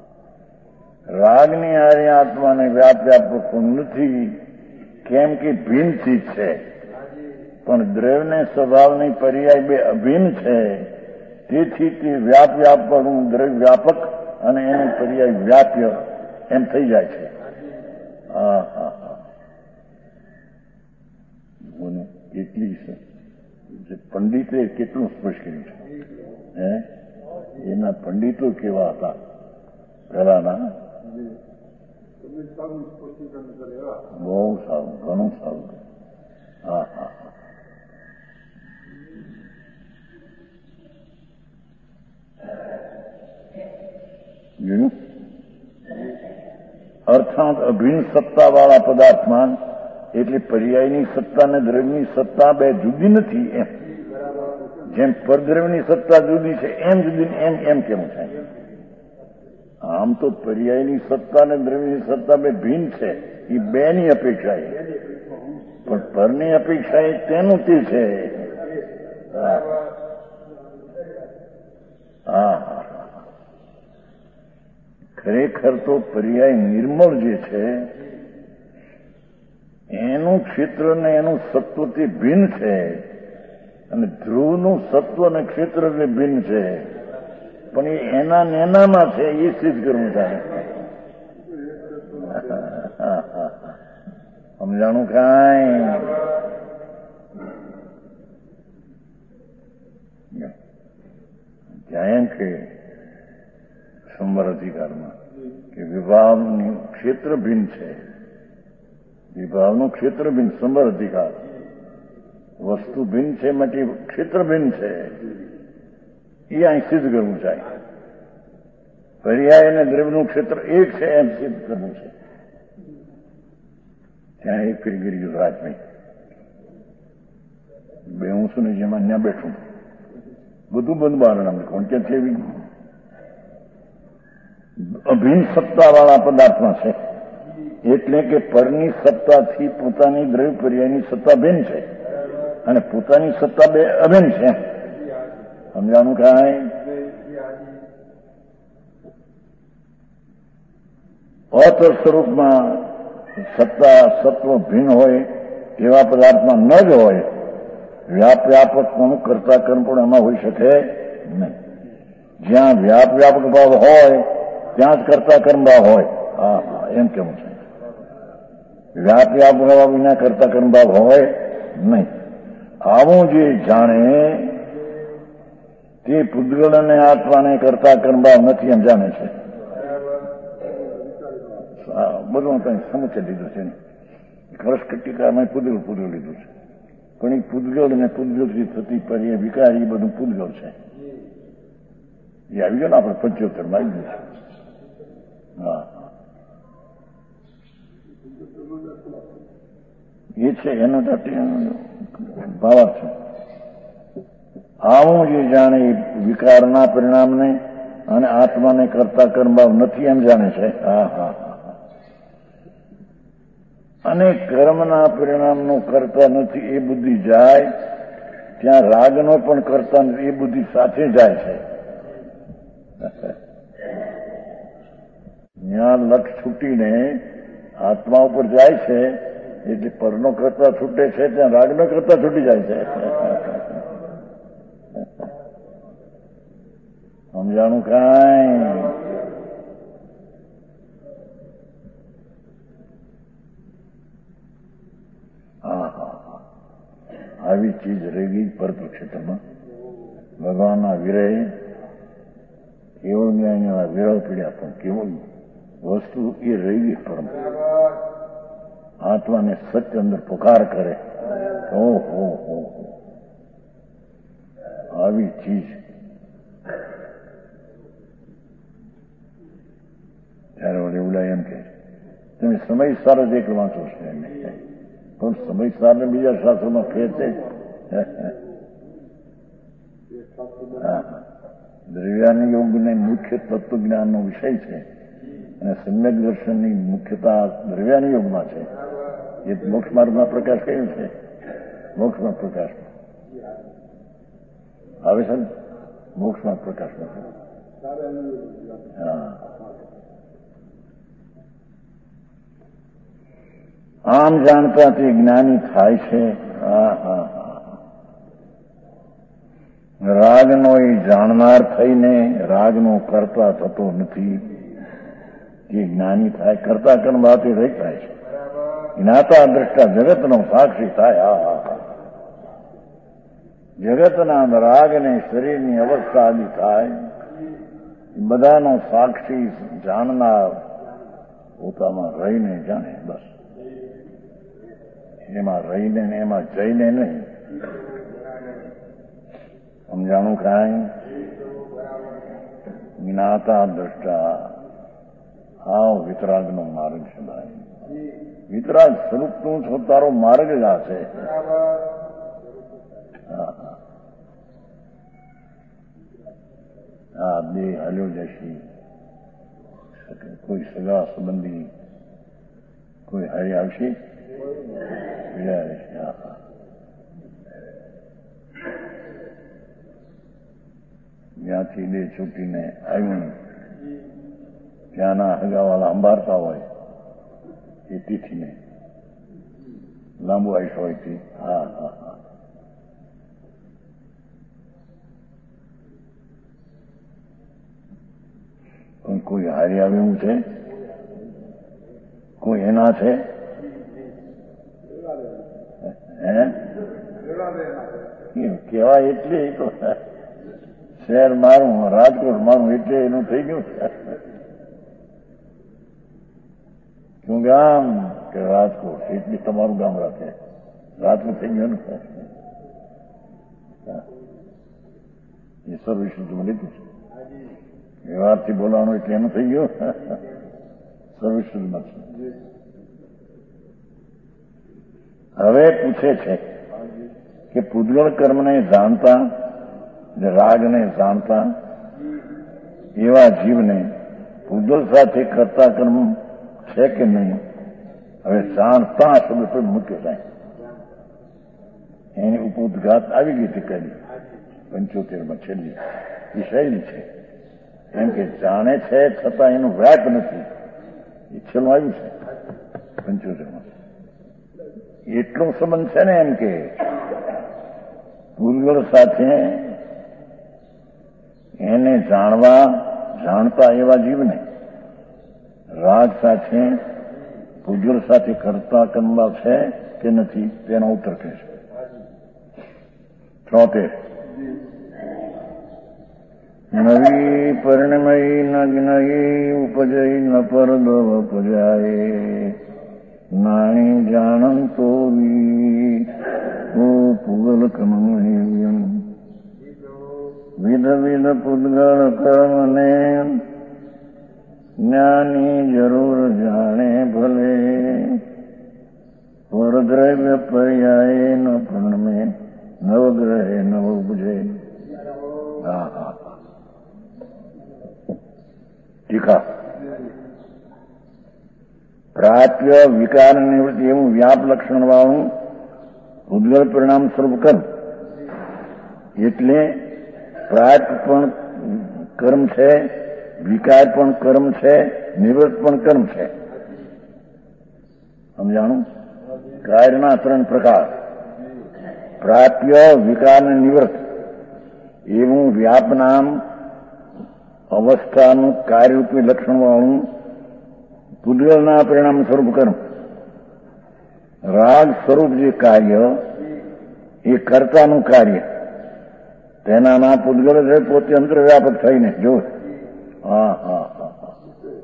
રાગની હારે આત્માને વ્યાપક પણ નથી, કેમ કે ભિન્ન ચીજ છે. પણ દ્રવ્યને સ્વભાવની પર્યાય બે અભિન્ન છે. તેથી તે વ્યાપકનું દ્રવ્ય વ્યાપક અને એની પર્યાય વ્યાપ્ય એમ થઈ જાય છે. હા હા હા, કેટલી પંડિતે કેટલું સ્પષ્ટ કર્યું છે. હે એના પંડિતો કેવા હતા પેલાના? બહુ સારું, ઘણું સારું. હા હા, અર્થાત અભિન્ન સત્તાવાળા પદાર્થમાં એટલે પર્યાયની સત્તા અને દ્રવ્યની સત્તા બે જુદી નથી એમ. જેમ પરદ્રવ્યની સત્તા જુદી છે એમ જુદી એમ કેમ છે? આમ તો પર્યાયની સત્તા અને દ્રવ્યની સત્તા બે ભિન્ન છે. એ બેની અપેક્ષા પણ પરની અપેક્ષા એ તેનું તે છે. હા, ખરેખર તો પર્યાય નિર્મળ જે છે એનું ક્ષેત્ર ને એનું સત્વથી ભિન્ન છે, અને ધ્રુવનું સત્વ અને ક્ષેત્રથી ભિન્ન છે. પણ એ એના નેનામાં છે, એ સિદ્ધ કરવું થાય. સમજાણું કાંઈ? ત્યાં એમ કે સંવર અધિકારમાં કે વિભાવનું ક્ષેત્ર ભિન્ન છે. વિભાવનું ક્ષેત્ર ભિન્ન, સંવર અધિકાર. વસ્તુ ભિન્ન છે માટે ક્ષેત્ર ભિન્ન છે, એ અહીં સિદ્ધ કરવું થાય. પર્યાય અને દ્રવ્યનું ક્ષેત્ર એક છે એમ સિદ્ધ કરવું છે. ત્યાં એક ફરી ગઈ ગયું રાજભાઈ બે હું છું ને જેમાં ત્યાં બેઠું બધું બંધ બારણામાં કોણ કે છે અભિન્ન સત્તાવાળા પદાર્થમાં છે. એટલે કે પરની સત્તાથી પોતાની દ્રવ્ય પર્યાયની સત્તા ભિન્ન છે, અને પોતાની સત્તા બે અભિન્ન છે. સમજાણું કાંઈ? અત સ્વરૂપમાં સત્તા સત્વ ભિન્ન હોય એવા પદાર્થમાં ન જ હોય. વ્યાપક કરતા કર્મ પણ એમાં હોઈ શકે નહીં. જ્યાં વ્યાપક ભાવ હોય ત્યાં જ કરતા કર્મ ભાવ હોય. હા, એમ કેવું છે. વ્યાપક ભાવ વિના કરતા કર્મ ભાવ હોય નહીં. આવું જે જાણે તે પૂતગલ અને આત્માને કરતા કર્મ ભાવ નથી એમ જાણે છે. બધું કઈ સમુચય લીધું છે. ખરસ કટ્ટિકામાં પૂતગલ લીધું છે, પણ એ પૂતગલ અને પૂતગલથી થતી પર્ય વિકાર એ બધું પૂતગલ છે. એ આવી ગયો ને આપણે 75 માં આવી ગયું છે. હા, એ છે એનો ભાવાર્થ છે. આવું જે જાણે વિકારના પરિણામને અને આત્માને કરતા કર્મભાવ નથી એમ જાણે છે. હા હા, અને કર્મના પરિણામનું કરતા નથી એ બુદ્ધિ જાય ત્યાં રાગનો પણ કરતા નથી એ બુદ્ધિ સાથે જાય છે. ત્યાં લક્ષ છૂટીને આત્મા ઉપર જાય છે એટલે પરનો કરતા છૂટે છે, ત્યાં રાગનો કરતા છૂટી જાય છે. સમજાણું કાંઈ? આવી ચીજ રહી ગઈ પરતું ક્ષેત્રમાં. ભગવાનના વિરહ કેવળ જ્ઞાનીના વિરહ પીડ્યા, પણ કેવળ વસ્તુ એ રહી ગઈ પરમ. આત્માને સત્ય અંદર પુકાર કરે. ઓહો હો, આવી ચીજ ત્યારે વડે ઉડા એમ કે તમે સમય સાર જ એક વાંચો છો એમ. પણ સમય સારને બીજા શાસ્ત્રોમાં ફેર છે. દ્રવ્યાની યોગને મુખ્ય તત્વજ્ઞાનનો વિષય છે, અને સમ્યક દર્શનની મુખ્યતા દ્રવ્યાની યોગમાં છે. એ મોક્ષ માર્ગમાં પ્રકાશ કયું છે? મોક્ષમાં પ્રકાશ આવે છે ને, મોક્ષમાં પ્રકાશમાં. હા, આમ જાણતા તે જ્ઞાની થાય છે. હા હા હા, રાગનો એ જાણનાર થઈને રાગનો કરતા થતો નથી. જે જ્ઞાની થાય કરતા કર્મ વાત એ રહી થાય છે. જ્ઞાતા દ્રષ્ટા જગતનો સાક્ષી થાય. હા હા, જગતના રાગ ને શરીરની અવસ્થા આદિ થાય, બધાનો સાક્ષી જાણનાર પોતામાં રહીને જાણે. બસ એમાં રહીને ને એમાં જઈને નહીં. સમજાણું કાંઈ? જ્ઞાતા દ્રષ્ટા હા વિતરાગનો માર્ગ છે ભાઈ. વિતરાગ સ્વરૂપ તું છો, તારો માર્ગ જ આ છે. આ દેહ હલ્યો જશે, કોઈ સગા સંબંધી કોઈ હારી આવશે, જ્યાંથી દેહ છૂટીને આવ્યું ત્યાંના હગાવાળા અંબારતા હોય એ તિથિને લાંબુ આયુષ હોય તે. હા હા હા. પણ કોઈ હારી આવે એવું છે? કોઈ એના છે? કેવાય એટલે તો શહેર મારું, રાજકોટ મારું એટલે એનું થઈ ગયું. શું ગામ કે રાજકોટ એટલે તમારું ગામ રાખે, રાજકોટ થઈ ગયું ને. એ સર્વિસમાં લીધું છે, વ્યવહારથી બોલવાનું એટલે એનું થઈ ગયું. સર્વિસમાં છે. હવે પૂછે છે કે પૂતગળ કર્મને જાણતા, રાગને જાણતા એવા જીવને પૂતગળ સાથે કરતા કર્મ છે કે નહીં? હવે જાણતા શબ્દ પર મૂક્યો જાય, એની ઉપોદઘાત આવી ગઈ હતી કઈ 75માં છેલ્લી એ શૈલી છે. એમ કે જાણે છે છતાં એનું વ્યાપ નથી, એ છેલ્લું આવ્યું છે 75માં. એટલો સંબંધ છે ને એમ કે પૂતગળ સાથે એને જાણતા એવા જીવને રાગ સાથે પૂતગળ સાથે કરતા કર્મા છે કે નથી તેનો ઉત્તર કહે છે. 73 નવી પરિણમયી ન જ્ઞયી ઉપજઈ ન પરદવ ઉપજાય નાણી જાણંતો પૂગલ કમયમ વિધ વિધ પૂતગળ કર્મને જ્ઞાની જરૂર જાણે ભલે પરદ્રવ્ય પર્યાય ન પ્રણમે નવગ્રહે નવ ઉપજે. હા હા ટીકા. પ્રાપ્ય વિકાર નિવૃત્તિ એવું વ્યાપ લક્ષણ વાળું પૂતગળ પરિણામ સ્વરૂપ કર્મ એટલે પ્રાપ્ત પણ કર્મ છે, વિકાર પણ કર્મ છે, નિવૃત્ત પણ કર્મ છે. સમજાણું? કાર્યના 3 પ્રકાર, પ્રાપ્ય વિકાર ને નિવૃત્ત એવું વ્યાપ નામ અવસ્થાનું કાર્યરૂપી લક્ષણ વાળું પૂતગળના પરિણામ સ્વરૂપ કર્મ. રાગ સ્વરૂપ જે કાર્ય એ કર્તાનું કાર્ય, તેનામાં પૂતગળ છે પોતે અંતર્વ્યાપક થઈને જો. હા હા હા હા.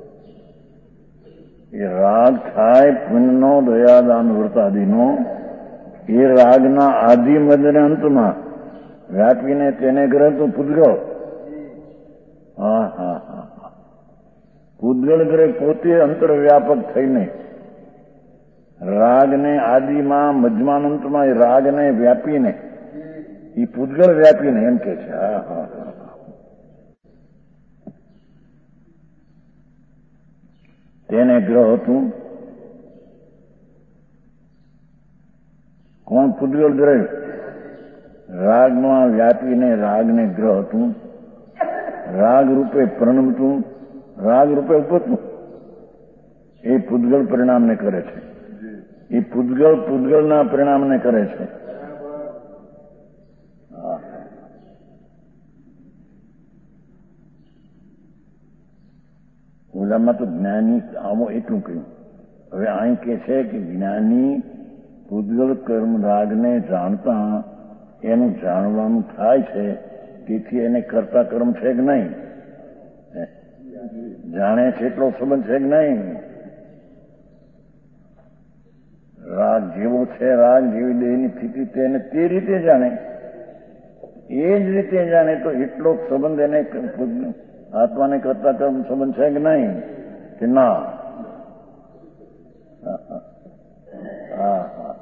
એ રાગ થાય પુણ્યનો, દયાદાન વૃતાદિનો, એ રાગના આદિ મધ્યને અંતમાં વ્યાપીને તેને ગ્રહતું પૂતગળ. હા હા હા. પૂતગળ ગ્રહ પોતે અંતર્વ્યાપક થઈને રાગને આદિમાં મધ્યમાં અંતમાં એ રાગને વ્યાપીને એ પૂતગળ વ્યાપીને એમ કે છે. હા હા હા. તેને ગ્રહ હતું. કોણ? પૂતગળ ગ્રહ રાગમાં વ્યાપીને રાગને ગ્રહ હતું, રાગ રૂપે પ્રણમતું, રાગ રૂપે ઉપજતું. એ પૂતગળ પરિણામને કરે છે. એ પૂતગળના પરિણામને કરે છે. ઓલામાં તો જ્ઞાની આવો એટલું કહ્યું. હવે અહીં કે છે કે જ્ઞાની પૂતગળ કર્મ રાગને જાણતા એનું જાણવાનું થાય છે, તેથી એને કરતા કર્મ છે કે નહીં? જાણે છે એટલો સંબંધ છે કે નહીં? રાગ જેવો છે, રાગ જેવી દેહની સ્થિતિ તેને તે રીતે જાણે, એ જ રીતે જાણે તો એટલો સંબંધ એને આત્માને કરતા કર્મ સંબંધ છે કે નહીં? કે ના? હા,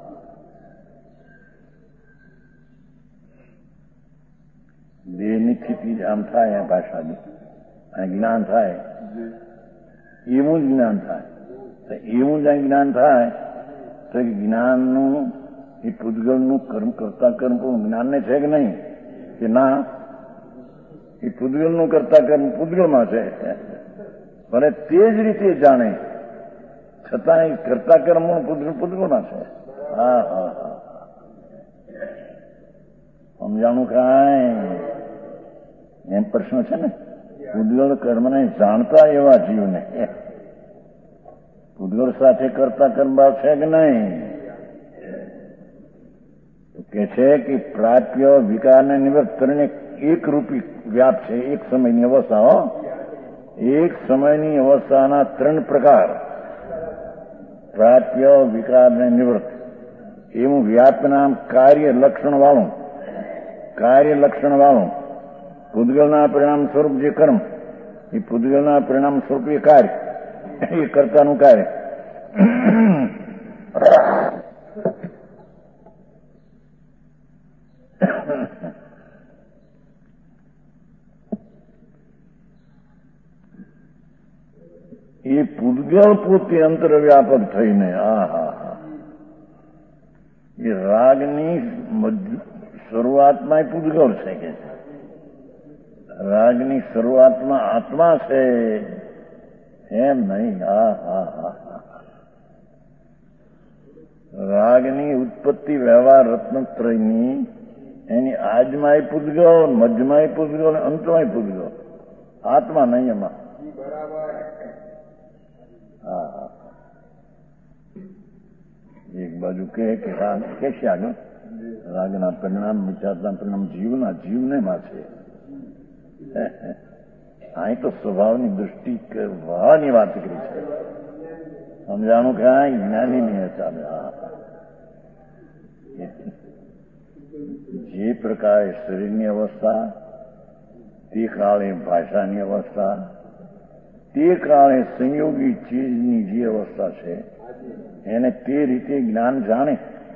દેહની સ્થિતિ આમ થાય ભાષાની, આ જ્ઞાન થાય એવું જ જ્ઞાન થાય. એવું જ જ્ઞાન થાય તો જ્ઞાનનું એ પૂતગલનું કર્મ કરતા કર્મ પણ જ્ઞાનને છે કે નહીં? કે ના? એ પૂતગલનું કરતા કર્મ પૂતગલમાં છે, ભલે તે જ રીતે જાણે છતાં એ કરતા કર્મ પૂતગલમાં છે. હા હા હા, સમજાણું કાંઈ? એમ પ્રશ્ન છે ને, પૂતગલ કર્મને જાણતા એવા જીવને પૂતગલ સાથે કરતા કર્મ ભાવ છે કે નહીં? કે છે કે પ્રાપ્ય વિકારને નિવર્તન એક રૂપી વ્યાપ છે. એક સમયની અવસ્થા, એક સમયની અવસ્થાના 3 પ્રકાર: પ્રાપ્ય, વિકાર ને નિવૃત્ત. એવું વ્યાપ નામ કાર્ય લક્ષણ વાળું પૂતગલના પરિણામ સ્વરૂપ જે કર્મ, એ પૂતગલના પરિણામ સ્વરૂપ એ કાર્ય, એ કર્તાનું કાર્ય. એ પૂતગલ પોતે અંતરવ્યાપક થઈને એ રાગની શરૂઆતમાં એ પૂતગલ છે કે રાગની શરૂઆતમાં આત્મા છે એમ નહીં. રાગની ઉત્પત્તિ વ્યવહાર રત્નત્રયની એની આજમાં પૂતગલ, મધ્યમાં પૂતગલ, અંતમાં પૂતગલ. આત્મા નહીં એમાં. એક બાજુ કે રાગ કે છે આગળ, રાગના પરિણામ, વિચારના પરિણામ જીવને માં છે. અહીં તો સ્વભાવની દૃષ્ટિ કરવાની વાત કરી છે. સમજાણું કાંઈ? જ્ઞાની નહીં ચાલે. જે પ્રકારે શરીરની અવસ્થા, તે કાળે ભાષાની અવસ્થા, તે કાળે સંયોગી ચીજની જે અવસ્થા છે એને તે રીતે જ્ઞાન જાણે.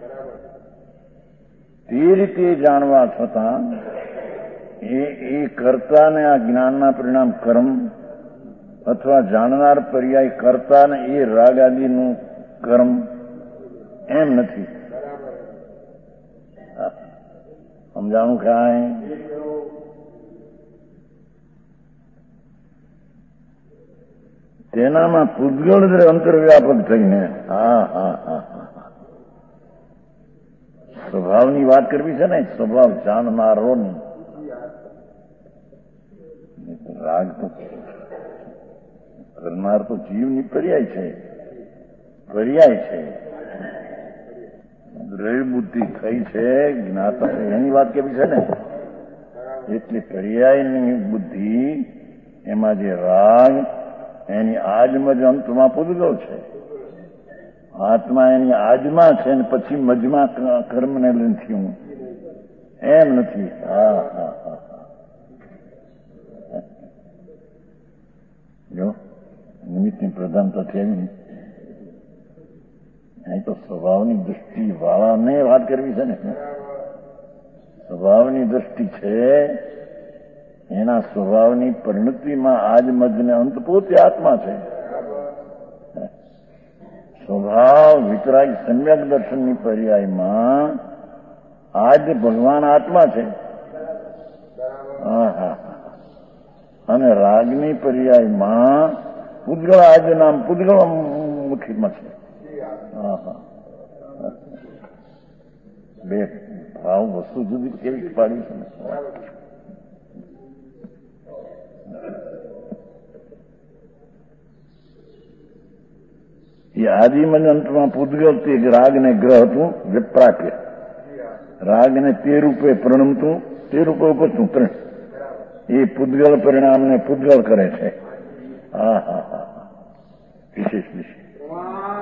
તે રીતે જાણવા છતાં એ કર્તાને આ જ્ઞાનના પરિણામ કર્મ અથવા જાણનાર પર્યાય કર્તાને એ રાગ આદિનું કર્મ એમ નથી. સમજાણું કાંઈ? તેનામાં પૂતગલ અંતરવ્યાપક થઈને સ્વભાવની વાત કરવી છે ને, સ્વભાવ જાણનારોની. રાગ તો કરનાર તો જીવની પર્યાય છે. દ્રવ્ય બુદ્ધિ થઈ છે, જ્ઞાતા એની વાત કરવી છે ને. એટલે પર્યાયની બુદ્ધિ એમાં જે રાગ એની આજમાં જ અંતમાં પૂતગલ છે. આત્મા એની આજમાં છે ને પછી મજમાં કર્મને લઈને થયું એમ નથી. જો નિમિત્તની પ્રધાનતા છે એવી અહીં તો સ્વભાવની દૃષ્ટિ વાળાને વાત કરવી છે ને. સ્વભાવની દૃષ્ટિ છે, એના સ્વભાવની પરિણતિમાં આજ મજને અંત પોતે આત્મા છે. સ્વભાવ વિતરાગ સમ્યક દર્શનની પર્યાયમાં આજ ભગવાન આત્મા છે. અને રાગની પર્યાયમાં પૂતગલ આજ નામ પૂતગલ મુઠ્ઠીમાં છે. બે ભાવ વસ્તુ જુદી કેવી પાડી છે. એ આદિમન અંતમાં પૂતગલ તે રાગને ગ્રહ હતું વિપ્રાપ્ય. રાગને તે રૂપે પ્રણમતું, તે રૂપે ઉપજતું ત્રણ. એ પૂતગલ પરિણામને પૂતગલ કરે છે. વિશેષ વિશેષ